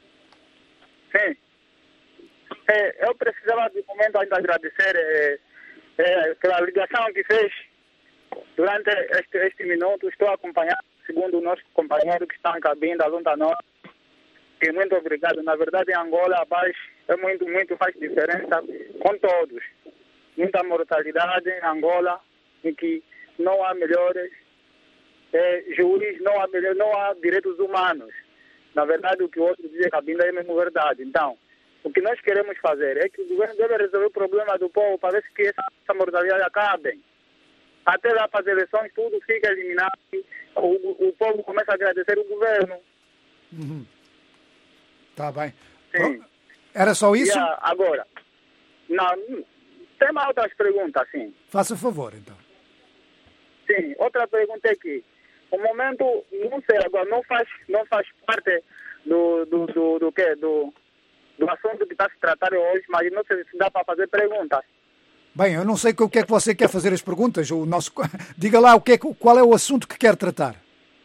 D: Sim. É, eu precisava de um momento ainda agradecer é, é, pela ligação que fez durante este, este minuto. Estou acompanhando, segundo o nosso companheiro que está em cabine da Zona Norte. E muito obrigado. Na verdade, em Angola, a paz é muito, muito, faz diferença com todos. Muita mortalidade em Angola, em que não há melhores é, juízes, não há, melhor, não há direitos humanos. Na verdade, o que o outro diz em cabine é mesmo verdade. Então, o que nós queremos fazer é que o governo deve resolver o problema do povo para ver se que essa, essa mortalidade acabe. Até lá para as eleições tudo fica eliminado. O, o povo começa a agradecer o governo.
B: Uhum. Tá bem.
D: Sim.
B: Era só isso?
D: E a, agora, não, tem mais outras perguntas, sim.
B: Faça favor, então.
D: Sim, outra pergunta é que o momento, não sei, agora não faz, não faz parte do, do, do, do, quê? do, do assunto que está se tratando hoje, mas não sei se dá para fazer perguntas.
B: Bem, eu não sei o que é que você quer fazer as perguntas. O nosso... Diga lá o que é, qual é o assunto que quer tratar.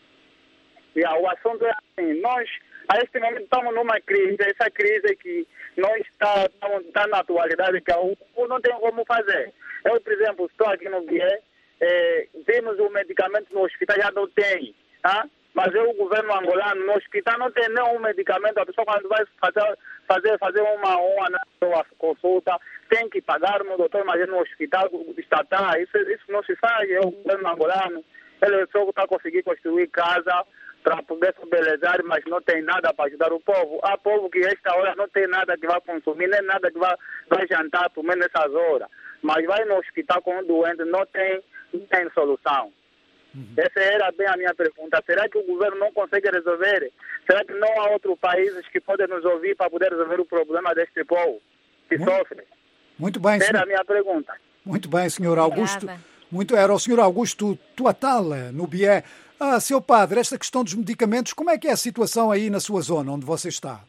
D: Yeah, o assunto é assim, nós a este momento estamos numa crise, essa crise que nós está, estamos tá na atualidade que o, o não tem como fazer. Eu, por exemplo, estou aqui no Bié, eh, vimos o medicamento no hospital, já não tem, tá? Mas eu, o governo angolano, no hospital não tem nenhum medicamento, a pessoa quando vai fazer, fazer, fazer uma, uma, uma consulta, tem que pagar no doutor, mas no hospital estatal, isso, isso não se faz, é o governo angolano, ele só está conseguindo construir casa para poder se belezar, mas não tem nada para ajudar o povo. Há povo que esta hora não tem nada que vai consumir, nem nada que vai, vai jantar, por menos nessas horas. Mas vai no hospital com um doente, não tem, não tem solução. Uhum. Essa era bem a minha pergunta. Será que o governo não consegue resolver? Será que não há outros países que podem nos ouvir para poder resolver o problema deste povo que
B: muito,
D: sofre?
B: Muito bem,
D: Essa
B: senhor.
D: era a minha pergunta.
B: Muito bem, senhor Augusto.
C: Obrigada.
B: Muito, era o senhor Augusto Tuatala, no Bié. Ah, seu padre, esta questão dos medicamentos, como é que é a situação aí na sua zona, onde você está?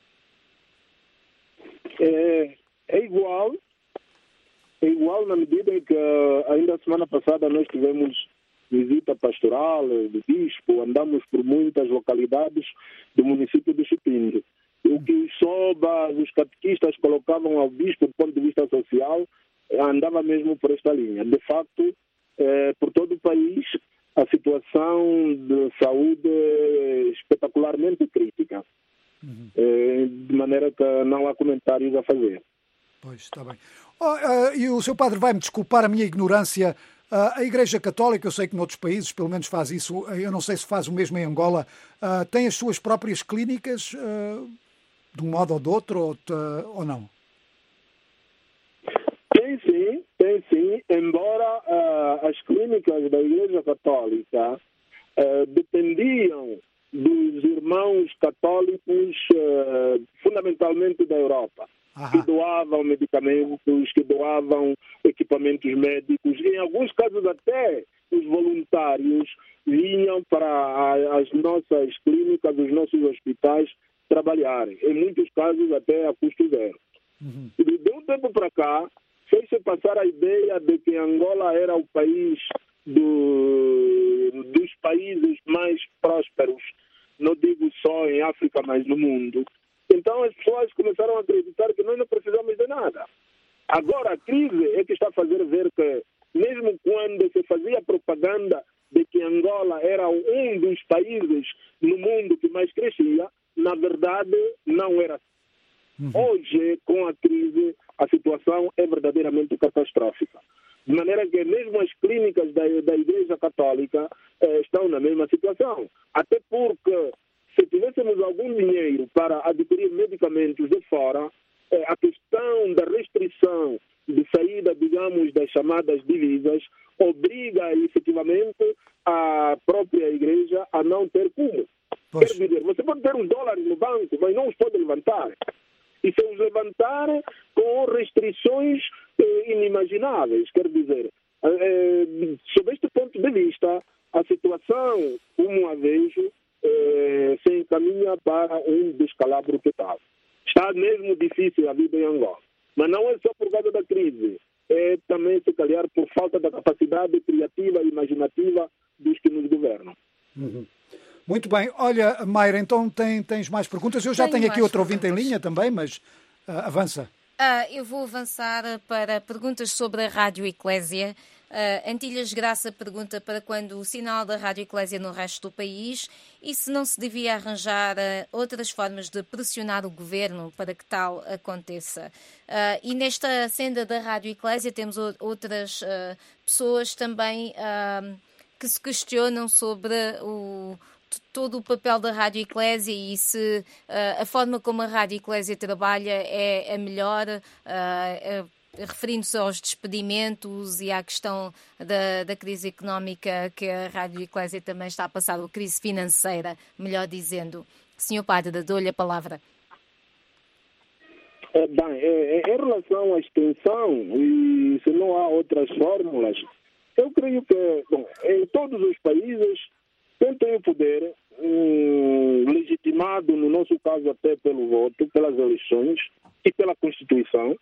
H: É, é igual, é igual na medida em que ainda a semana passada nós tivemos visita pastoral do bispo, andamos por muitas localidades do município de Chupinho. O que os sobas, os catequistas colocavam ao bispo do ponto de vista social, andava mesmo por esta linha. De facto, é, por todo o país, a situação de saúde é espetacularmente crítica. Uhum. É, de maneira que não há comentários a fazer.
B: Pois, está bem. Oh, uh, e o seu padre vai-me desculpar a minha ignorância. Uh, a Igreja Católica, eu sei que noutros países pelo menos faz isso, eu não sei se faz o mesmo em Angola, uh, tem as suas próprias clínicas, uh, de um modo ou de outro, ou, uh, ou não?
H: Tem sim, tem sim, embora uh, as clínicas da Igreja Católica uh, dependiam dos irmãos católicos, uh, fundamentalmente da Europa, Aham. que doavam medicamentos, que doavam equipamentos médicos. Em alguns casos até os voluntários vinham para a, as nossas clínicas, os nossos hospitais trabalharem. Em muitos casos até a custo zero. Uhum. E de um tempo para cá, fez-se passar a ideia de que Angola era o país do, dos países mais prósperos, não digo só em África, mas no mundo. Então as pessoas começaram a acreditar que nós não precisamos de nada. Agora a crise é que está a fazer ver que, mesmo quando se fazia propaganda de que Angola era um dos países no mundo que mais crescia, na verdade não era assim. Uhum. Hoje, com a crise, a situação é verdadeiramente catastrófica. De maneira que mesmo as clínicas da, da Igreja Católica eh, estão na mesma situação. Até porque, se tivéssemos algum dinheiro para adquirir medicamentos de fora, eh, a questão da restrição de saída, digamos, das chamadas divisas, obriga efetivamente a própria Igreja a não ter como. Pois. Quer dizer, você pode ter os dólares no banco, mas não os pode levantar. E se os levantar com restrições eh, inimagináveis, quer dizer, eh, sob este ponto de vista, a situação, como a vejo, eh, se encaminha para um descalabro total. Está mesmo difícil a vida em Angola. Mas não é só por causa da crise, é também, se calhar, por falta da capacidade criativa e imaginativa dos que nos governam.
B: Uhum. Muito bem. Olha, Mayra, então tem, tens mais perguntas? Eu já tenho, tenho aqui outro ouvinte em linha também, mas uh, avança.
C: Ah, eu vou avançar para perguntas sobre a Rádio Eclésia. Uh, Antilhas Graça pergunta para quando o sinal da Rádio Eclésia no resto do país e se não se devia arranjar uh, outras formas de pressionar o governo para que tal aconteça. Uh, e nesta senda da Rádio Eclésia temos o- outras uh, pessoas também uh, que se questionam sobre o, t- todo o papel da Rádio Eclésia e se uh, a forma como a Rádio Eclésia trabalha é a melhor, uh, uh, referindo-se aos despedimentos e à questão da, da crise económica que a Rádio Eclésia também está a passar, a crise financeira, melhor dizendo. senhor Padre, dou-lhe a palavra.
H: É, bem, é, é, em relação à extensão, e se não há outras fórmulas, eu creio que, bom, em todos os países, quem tem o poder, hum, legitimado, no nosso caso até pelo voto, pelas eleições e pela Constituição,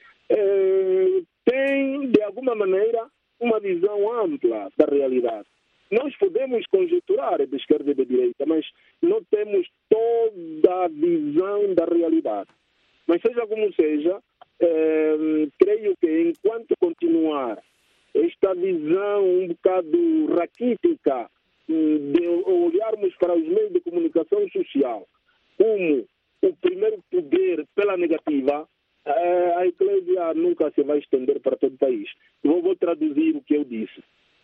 H: é, tem, de alguma maneira, uma visão ampla da realidade. Nós podemos conjecturar de esquerda e de direita, mas não temos toda a visão da realidade. Mas seja como seja, eh, creio que enquanto continuar esta visão um bocado raquítica de olharmos para os meios de comunicação social como o primeiro poder pela negativa, eh, a Eclésia nunca se vai estender para todo o país. Vou, vou traduzir o que eu disse.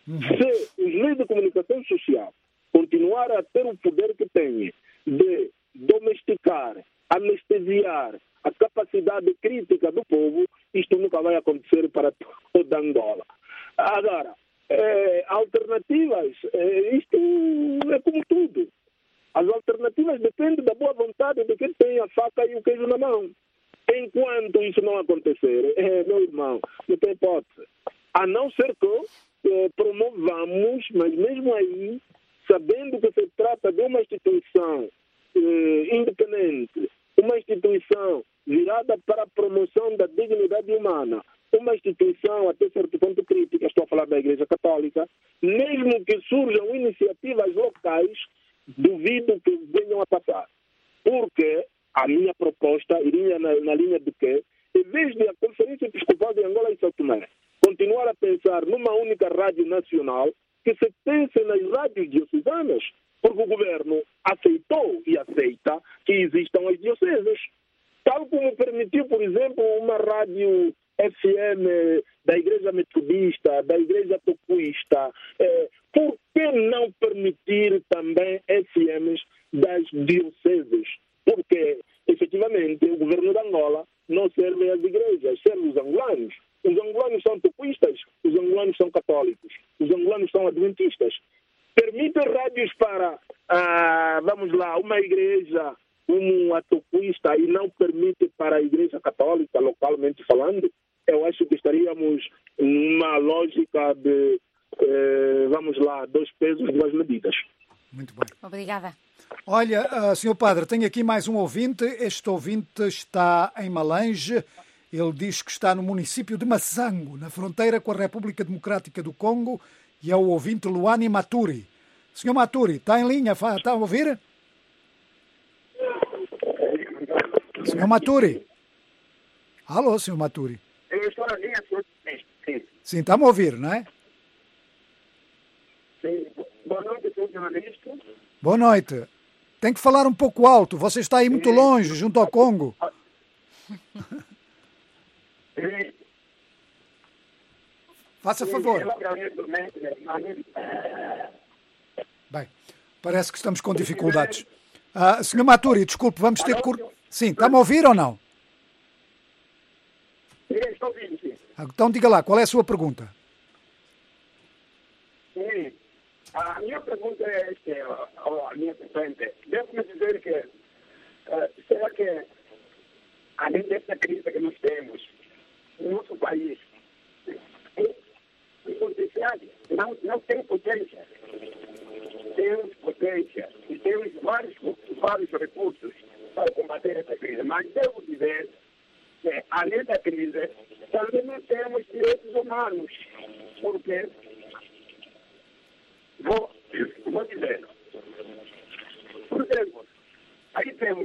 H: Se os meios de comunicação social continuar a ter o poder que têm de domesticar, anestesiar a capacidade crítica do povo, isto nunca vai acontecer para toda Angola. Agora, eh, alternativas, eh, isto é como tudo. As alternativas dependem da boa vontade de quem tem a faca e o queijo na mão. Enquanto isso não acontecer, eh, meu irmão, não tem hipótese. A não ser que eh, promovamos, mas mesmo aí, sabendo que se trata de uma instituição eh, independente, uma instituição virada para a promoção da dignidade humana, uma instituição até certo ponto crítica, estou a falar da Igreja Católica, mesmo que surjam iniciativas locais, duvido que venham a passar. Porque a minha proposta iria na, na linha de que, em vez de a Conferência Episcopal de Angola e São Tomé continuar a pensar numa única rádio nacional, que se pense nas rádios diocesanas, porque o governo aceitou e aceita que existam as dioceses. Tal como permitiu, por exemplo, uma rádio F M da Igreja Metodista, da Igreja Tocuista. Eh, por que não permitir também F Ms das dioceses? Porque, efetivamente, o governo de Angola não serve às igrejas, serve os angolanos. Os angolanos são tocuistas, os angolanos são católicos, os angolanos são adventistas. Permite rádios para, ah, vamos lá, uma igreja, um atocuista e não permite para a igreja católica, localmente falando, eu acho que estaríamos numa lógica de, eh, vamos lá, dois pesos, duas medidas.
B: Muito bem.
C: Obrigada.
B: Olha, uh, senhor Padre, tenho aqui mais um ouvinte. Este ouvinte está em Malange. Ele diz que está no município de Massango, na fronteira com a República Democrática do Congo, e é o ouvinte Luani Maturi. Senhor Maturi, está em linha? Está a ouvir? Senhor Maturi? Alô, senhor Maturi?
L: Eu estou na linha, senhor. Sim.
B: Sim, está-me a ouvir, não é?
L: Sim. Boa noite, senhor jornalista.
B: Boa noite. Tem que falar um pouco alto. Você está aí muito longe, junto ao Congo. Faça favor. Bem, parece que estamos com dificuldades. Ah, senhor Maturi, desculpe, vamos ter que... Cur... Sim, está-me a ouvir ou não?
L: Estou ouvindo, sim.
B: Então diga lá, qual é a sua pergunta?
L: Sim. A minha pergunta é esta, a minha pergunta. Devo-me dizer que, uh, será que, além dessa crise que nós temos no nosso país, o potencial não, não tem potência. Temos potência e temos vários, vários recursos para combater essa crise. Mas devo dizer que, além da crise, também não temos direitos humanos. humanos. Porque, vou, vou dizer, por exemplo, aí temos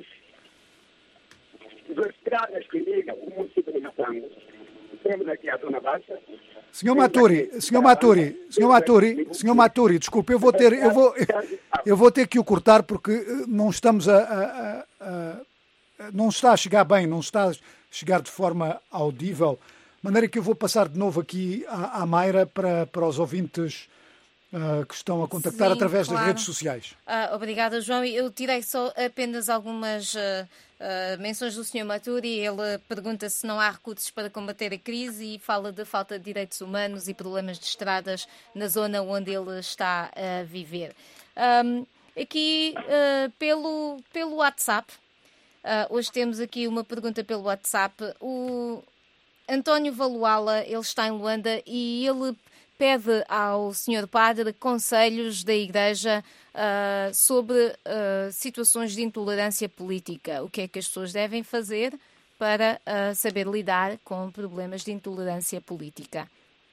L: duas estradas que ligam o município de Matango. Temos aqui a Zona Baixa.
B: Senhor Maturi, senhor Maturi, senhor Maturi, senhor Maturi, desculpe, eu vou ter, eu vou, eu vou ter que o cortar porque não estamos a, a, a, a não está a chegar bem, não está a chegar de forma audível, de maneira que eu vou passar de novo aqui à, à Mayra para, para os ouvintes uh, que estão a contactar. Sim, através claro. das redes sociais.
C: Ah, obrigada, João. Eu tirei só apenas algumas uh, uh, menções do senhor Maturi. Ele pergunta se não há recursos para combater a crise e fala de falta de direitos humanos e problemas de estradas na zona onde ele está a viver. Um, aqui, uh, pelo, pelo WhatsApp, uh, hoje temos aqui uma pergunta pelo WhatsApp. O António Valuala, ele está em Luanda e ele pede ao senhor Padre conselhos da Igreja uh, sobre uh, situações de intolerância política. O que é que as pessoas devem fazer para uh, saber lidar com problemas de intolerância política?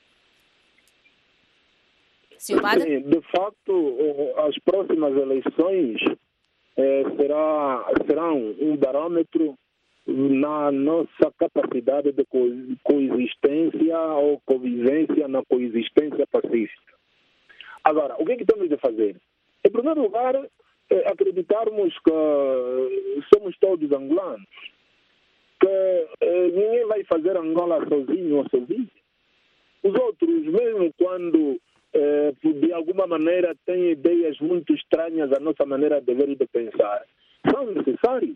C: senhor Padre?
H: Sim, de facto, as próximas eleições eh, será, serão um barômetro na nossa capacidade de co coexistência ou convivência na coexistência pacífica. Agora, o que é que temos de fazer? Em primeiro lugar, é acreditarmos que somos todos angolanos, que eh, ninguém vai fazer Angola sozinho ou sozinho. Os outros, mesmo quando eh, de alguma maneira têm ideias muito estranhas à nossa maneira de ver e de pensar, são necessários.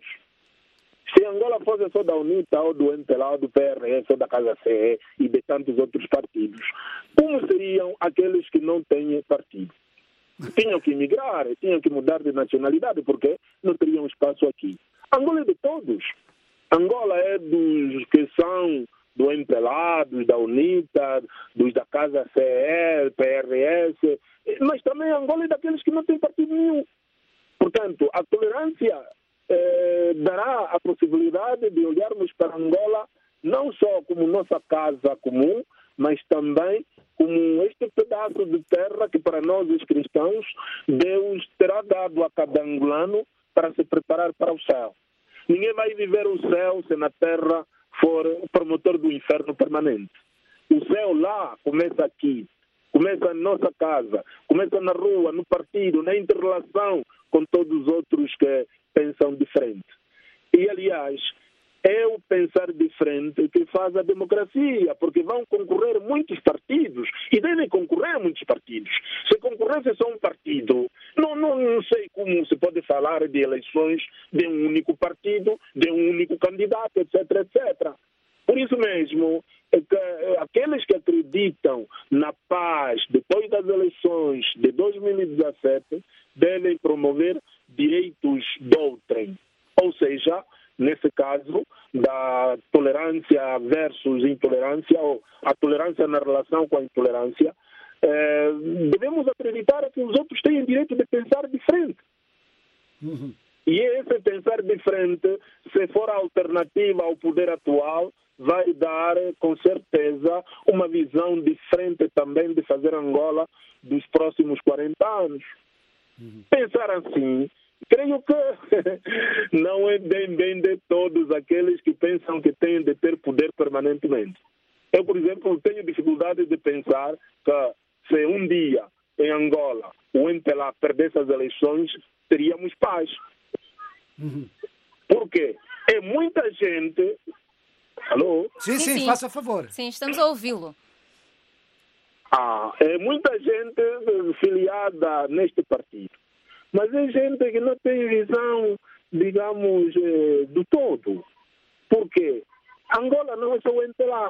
H: Se Angola fosse só da UNITA, ou do M P L A, ou do P R S, ou da Casa C E e de tantos outros partidos, como seriam aqueles que não têm partido? Tinham que emigrar, tinham que mudar de nacionalidade, porque não teriam espaço aqui. Angola é de todos. Angola é dos que são do M P L A, dos da UNITA, dos da Casa C E, P R S, mas também Angola é daqueles que não têm partido nenhum. Portanto, a tolerância Eh, dará a possibilidade de olharmos para Angola não só como nossa casa comum, mas também como este pedaço de terra que para nós os cristãos Deus terá dado a cada angolano para se preparar para o céu. Ninguém vai viver o céu se na terra for o promotor do inferno permanente. O céu lá começa aqui, começa na nossa casa, começa na rua, no partido, na inter-relação com todos os outros que pensam diferente. E, aliás, é o pensar diferente que faz a democracia, porque vão concorrer muitos partidos, e devem concorrer muitos partidos. Se concorresse só um partido, não, não, não sei como se pode falar de eleições de um único partido, de um único candidato, etc, etcétera. Por isso mesmo, é que aqueles que acreditam na paz depois das eleições de dois mil e dezassete devem promover direitos de outrem, ou seja, nesse caso, da tolerância versus intolerância, ou a tolerância na relação com a intolerância, eh, devemos acreditar que os outros têm direito de pensar diferente. Uhum. E esse pensar diferente, se for a alternativa ao poder atual, vai dar, com certeza, uma visão diferente também de fazer Angola dos próximos quarenta anos. Uhum. Pensar assim, creio que não é bem, bem de todos aqueles que pensam que têm de ter poder permanentemente. Eu, por exemplo, tenho dificuldade de pensar que se um dia em Angola o M P L A perdesse as eleições, teríamos paz. Uhum. Por quê? É muita gente... Alô?
B: Sim, sim, sim, faça favor.
C: Sim, estamos a ouvi-lo.
H: Ah, é muita gente filiada neste partido. Mas é gente que não tem visão, digamos, do todo. Por quê? Angola não é só o M P L A.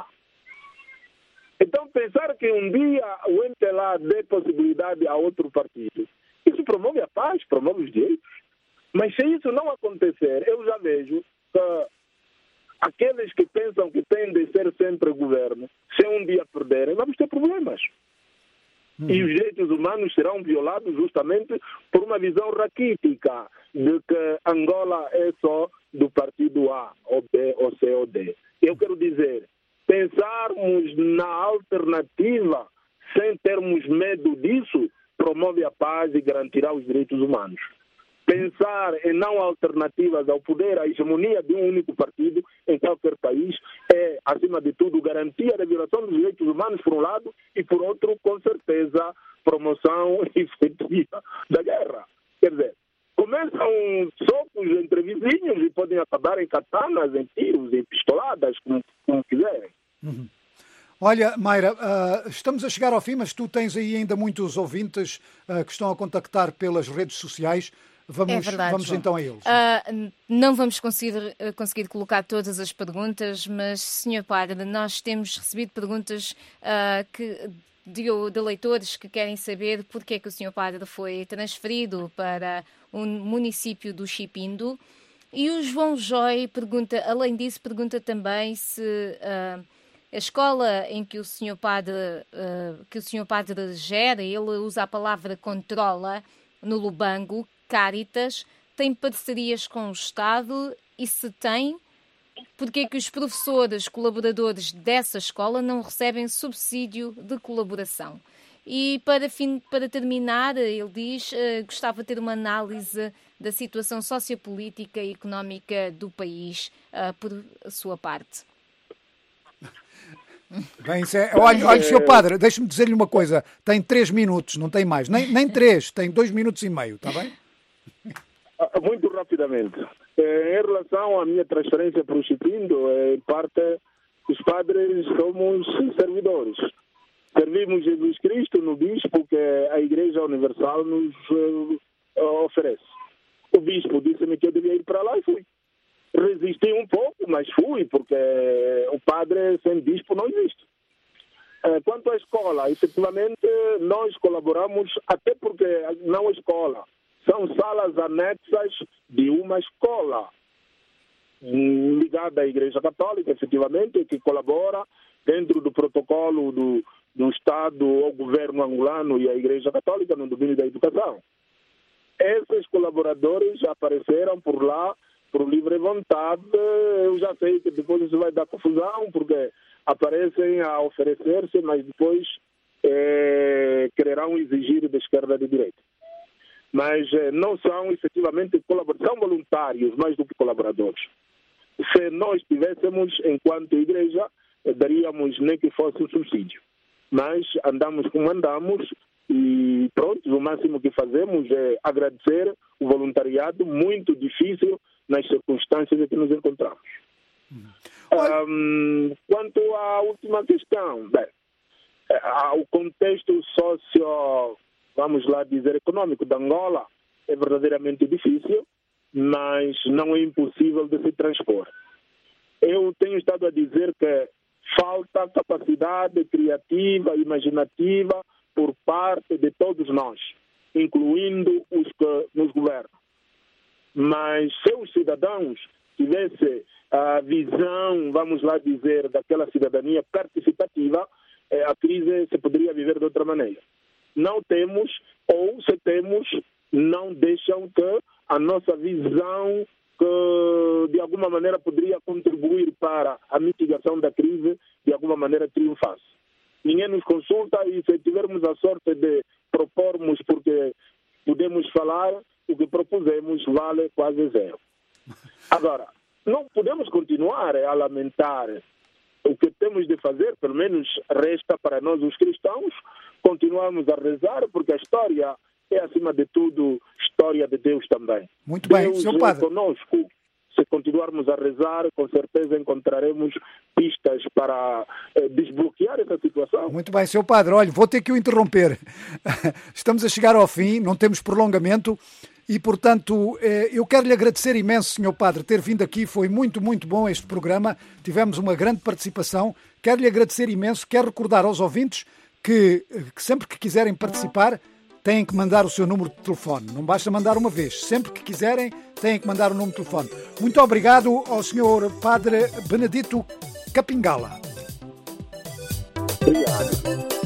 H: Então, pensar que um dia o M P L A dê possibilidade a outro partido, isso promove a paz, promove os direitos. Mas se isso não acontecer, eu já vejo que aqueles que pensam que têm de ser sempre governo, se um dia perderem, vamos ter problemas. Uhum. E os direitos humanos serão violados justamente por uma visão raquítica de que Angola é só do partido A, ou B, ou C, ou D. Eu quero dizer, Pensarmos na alternativa sem termos medo disso promove a paz e garantirá os direitos humanos. Pensar em não alternativas ao poder, a hegemonia de um único partido em qualquer país é, acima de tudo, garantia da violação dos direitos humanos, por um lado, e, por outro, com certeza, promoção efetiva da guerra. Quer dizer, começam socos entre vizinhos e podem acabar em katanas, em tiros, em pistoladas, como, como quiserem.
B: Uhum. Olha, Mayra, uh, estamos a chegar ao fim, mas tu tens aí ainda muitos ouvintes uh, que estão a contactar pelas redes sociais. Vamos,
C: é verdade,
B: vamos então a eles.
C: Uh, não vamos conseguir, conseguir colocar todas as perguntas, mas, senhor Padre, nós temos recebido perguntas uh, que, de, de leitores que querem saber porque é que o senhor Padre foi transferido para o município do Chipindo. E o João Joy pergunta, além disso, pergunta também se uh, a escola em que o senhor Padre, uh, que o senhor Padre gera, ele usa a palavra controla, no Lubango, Caritas, tem parcerias com o Estado e, se tem, porque é que os professores colaboradores dessa escola não recebem subsídio de colaboração? E para, fim, para terminar, ele diz, uh, gostava de ter uma análise da situação sociopolítica e económica do país, uh, por sua parte.
B: Bem, é... Olha, olha, senhor Padre, deixe-me dizer-lhe uma coisa. Tem três minutos, não tem mais. Nem, nem três, tem dois minutos e meio, está bem?
H: Muito rapidamente. Em relação à minha transferência para o Chipindo, em parte, os padres somos servidores. Servimos Jesus Cristo no bispo que a Igreja Universal nos uh, oferece. O bispo disse-me que eu devia ir para lá e fui. Resisti um pouco, mas fui, porque o padre sem bispo não existe. Uh, quanto à escola, efetivamente, nós colaboramos, até porque não é escola, são salas anexas de uma escola ligada à Igreja Católica, efetivamente, que colabora dentro do protocolo do, do Estado, o governo angolano e a Igreja Católica no domínio da educação. Esses colaboradores apareceram por lá por livre vontade. Eu já sei que depois isso vai dar confusão, porque aparecem a oferecer-se, mas depois é, quererão exigir da esquerda e da direita. Mas é, não são efetivamente colaboradores, são voluntários mais do que colaboradores. Se nós tivéssemos, enquanto igreja, daríamos nem que fosse um subsídio. Mas andamos como andamos e pronto, o máximo que fazemos é agradecer o voluntariado, muito difícil nas circunstâncias em que nos encontramos. Um, quanto à última questão, bem, o contexto socio, vamos lá dizer, econômico de Angola é verdadeiramente difícil, mas não é impossível de se transpor. Eu tenho estado a dizer que falta capacidade criativa, imaginativa por parte de todos nós, incluindo os que nos governam. Mas se os cidadãos tivessem a visão, vamos lá dizer, daquela cidadania participativa, a crise se poderia viver de outra maneira. Não temos, ou se temos, não deixam que a nossa visão, que de alguma maneira poderia contribuir para a mitigação da crise, de alguma maneira triunfasse. Ninguém nos consulta e se tivermos a sorte de propormos, porque podemos falar, o que propusemos vale quase zero. Agora, não podemos continuar a lamentar. O que temos de fazer, pelo menos resta para nós os cristãos, continuamos a rezar, porque a história é, acima de tudo, história de Deus também.
B: Muito bem,
H: Deus
B: senhor Padre.
H: É conosco. Se continuarmos a rezar, com certeza encontraremos pistas para eh, desbloquear essa situação.
B: Muito bem, senhor Padre. Olha, vou ter que o interromper. Estamos a chegar ao fim, não temos prolongamento e, portanto, eh, eu quero lhe agradecer imenso, senhor Padre, ter vindo aqui. Foi muito, muito bom este programa. Tivemos uma grande participação. Quero lhe agradecer imenso. Quero recordar aos ouvintes que, que sempre que quiserem participar, têm que mandar o seu número de telefone. Não basta mandar uma vez. Sempre que quiserem, têm que mandar o número de telefone. Muito obrigado ao senhor Padre Benedito Capingala.
H: Obrigado.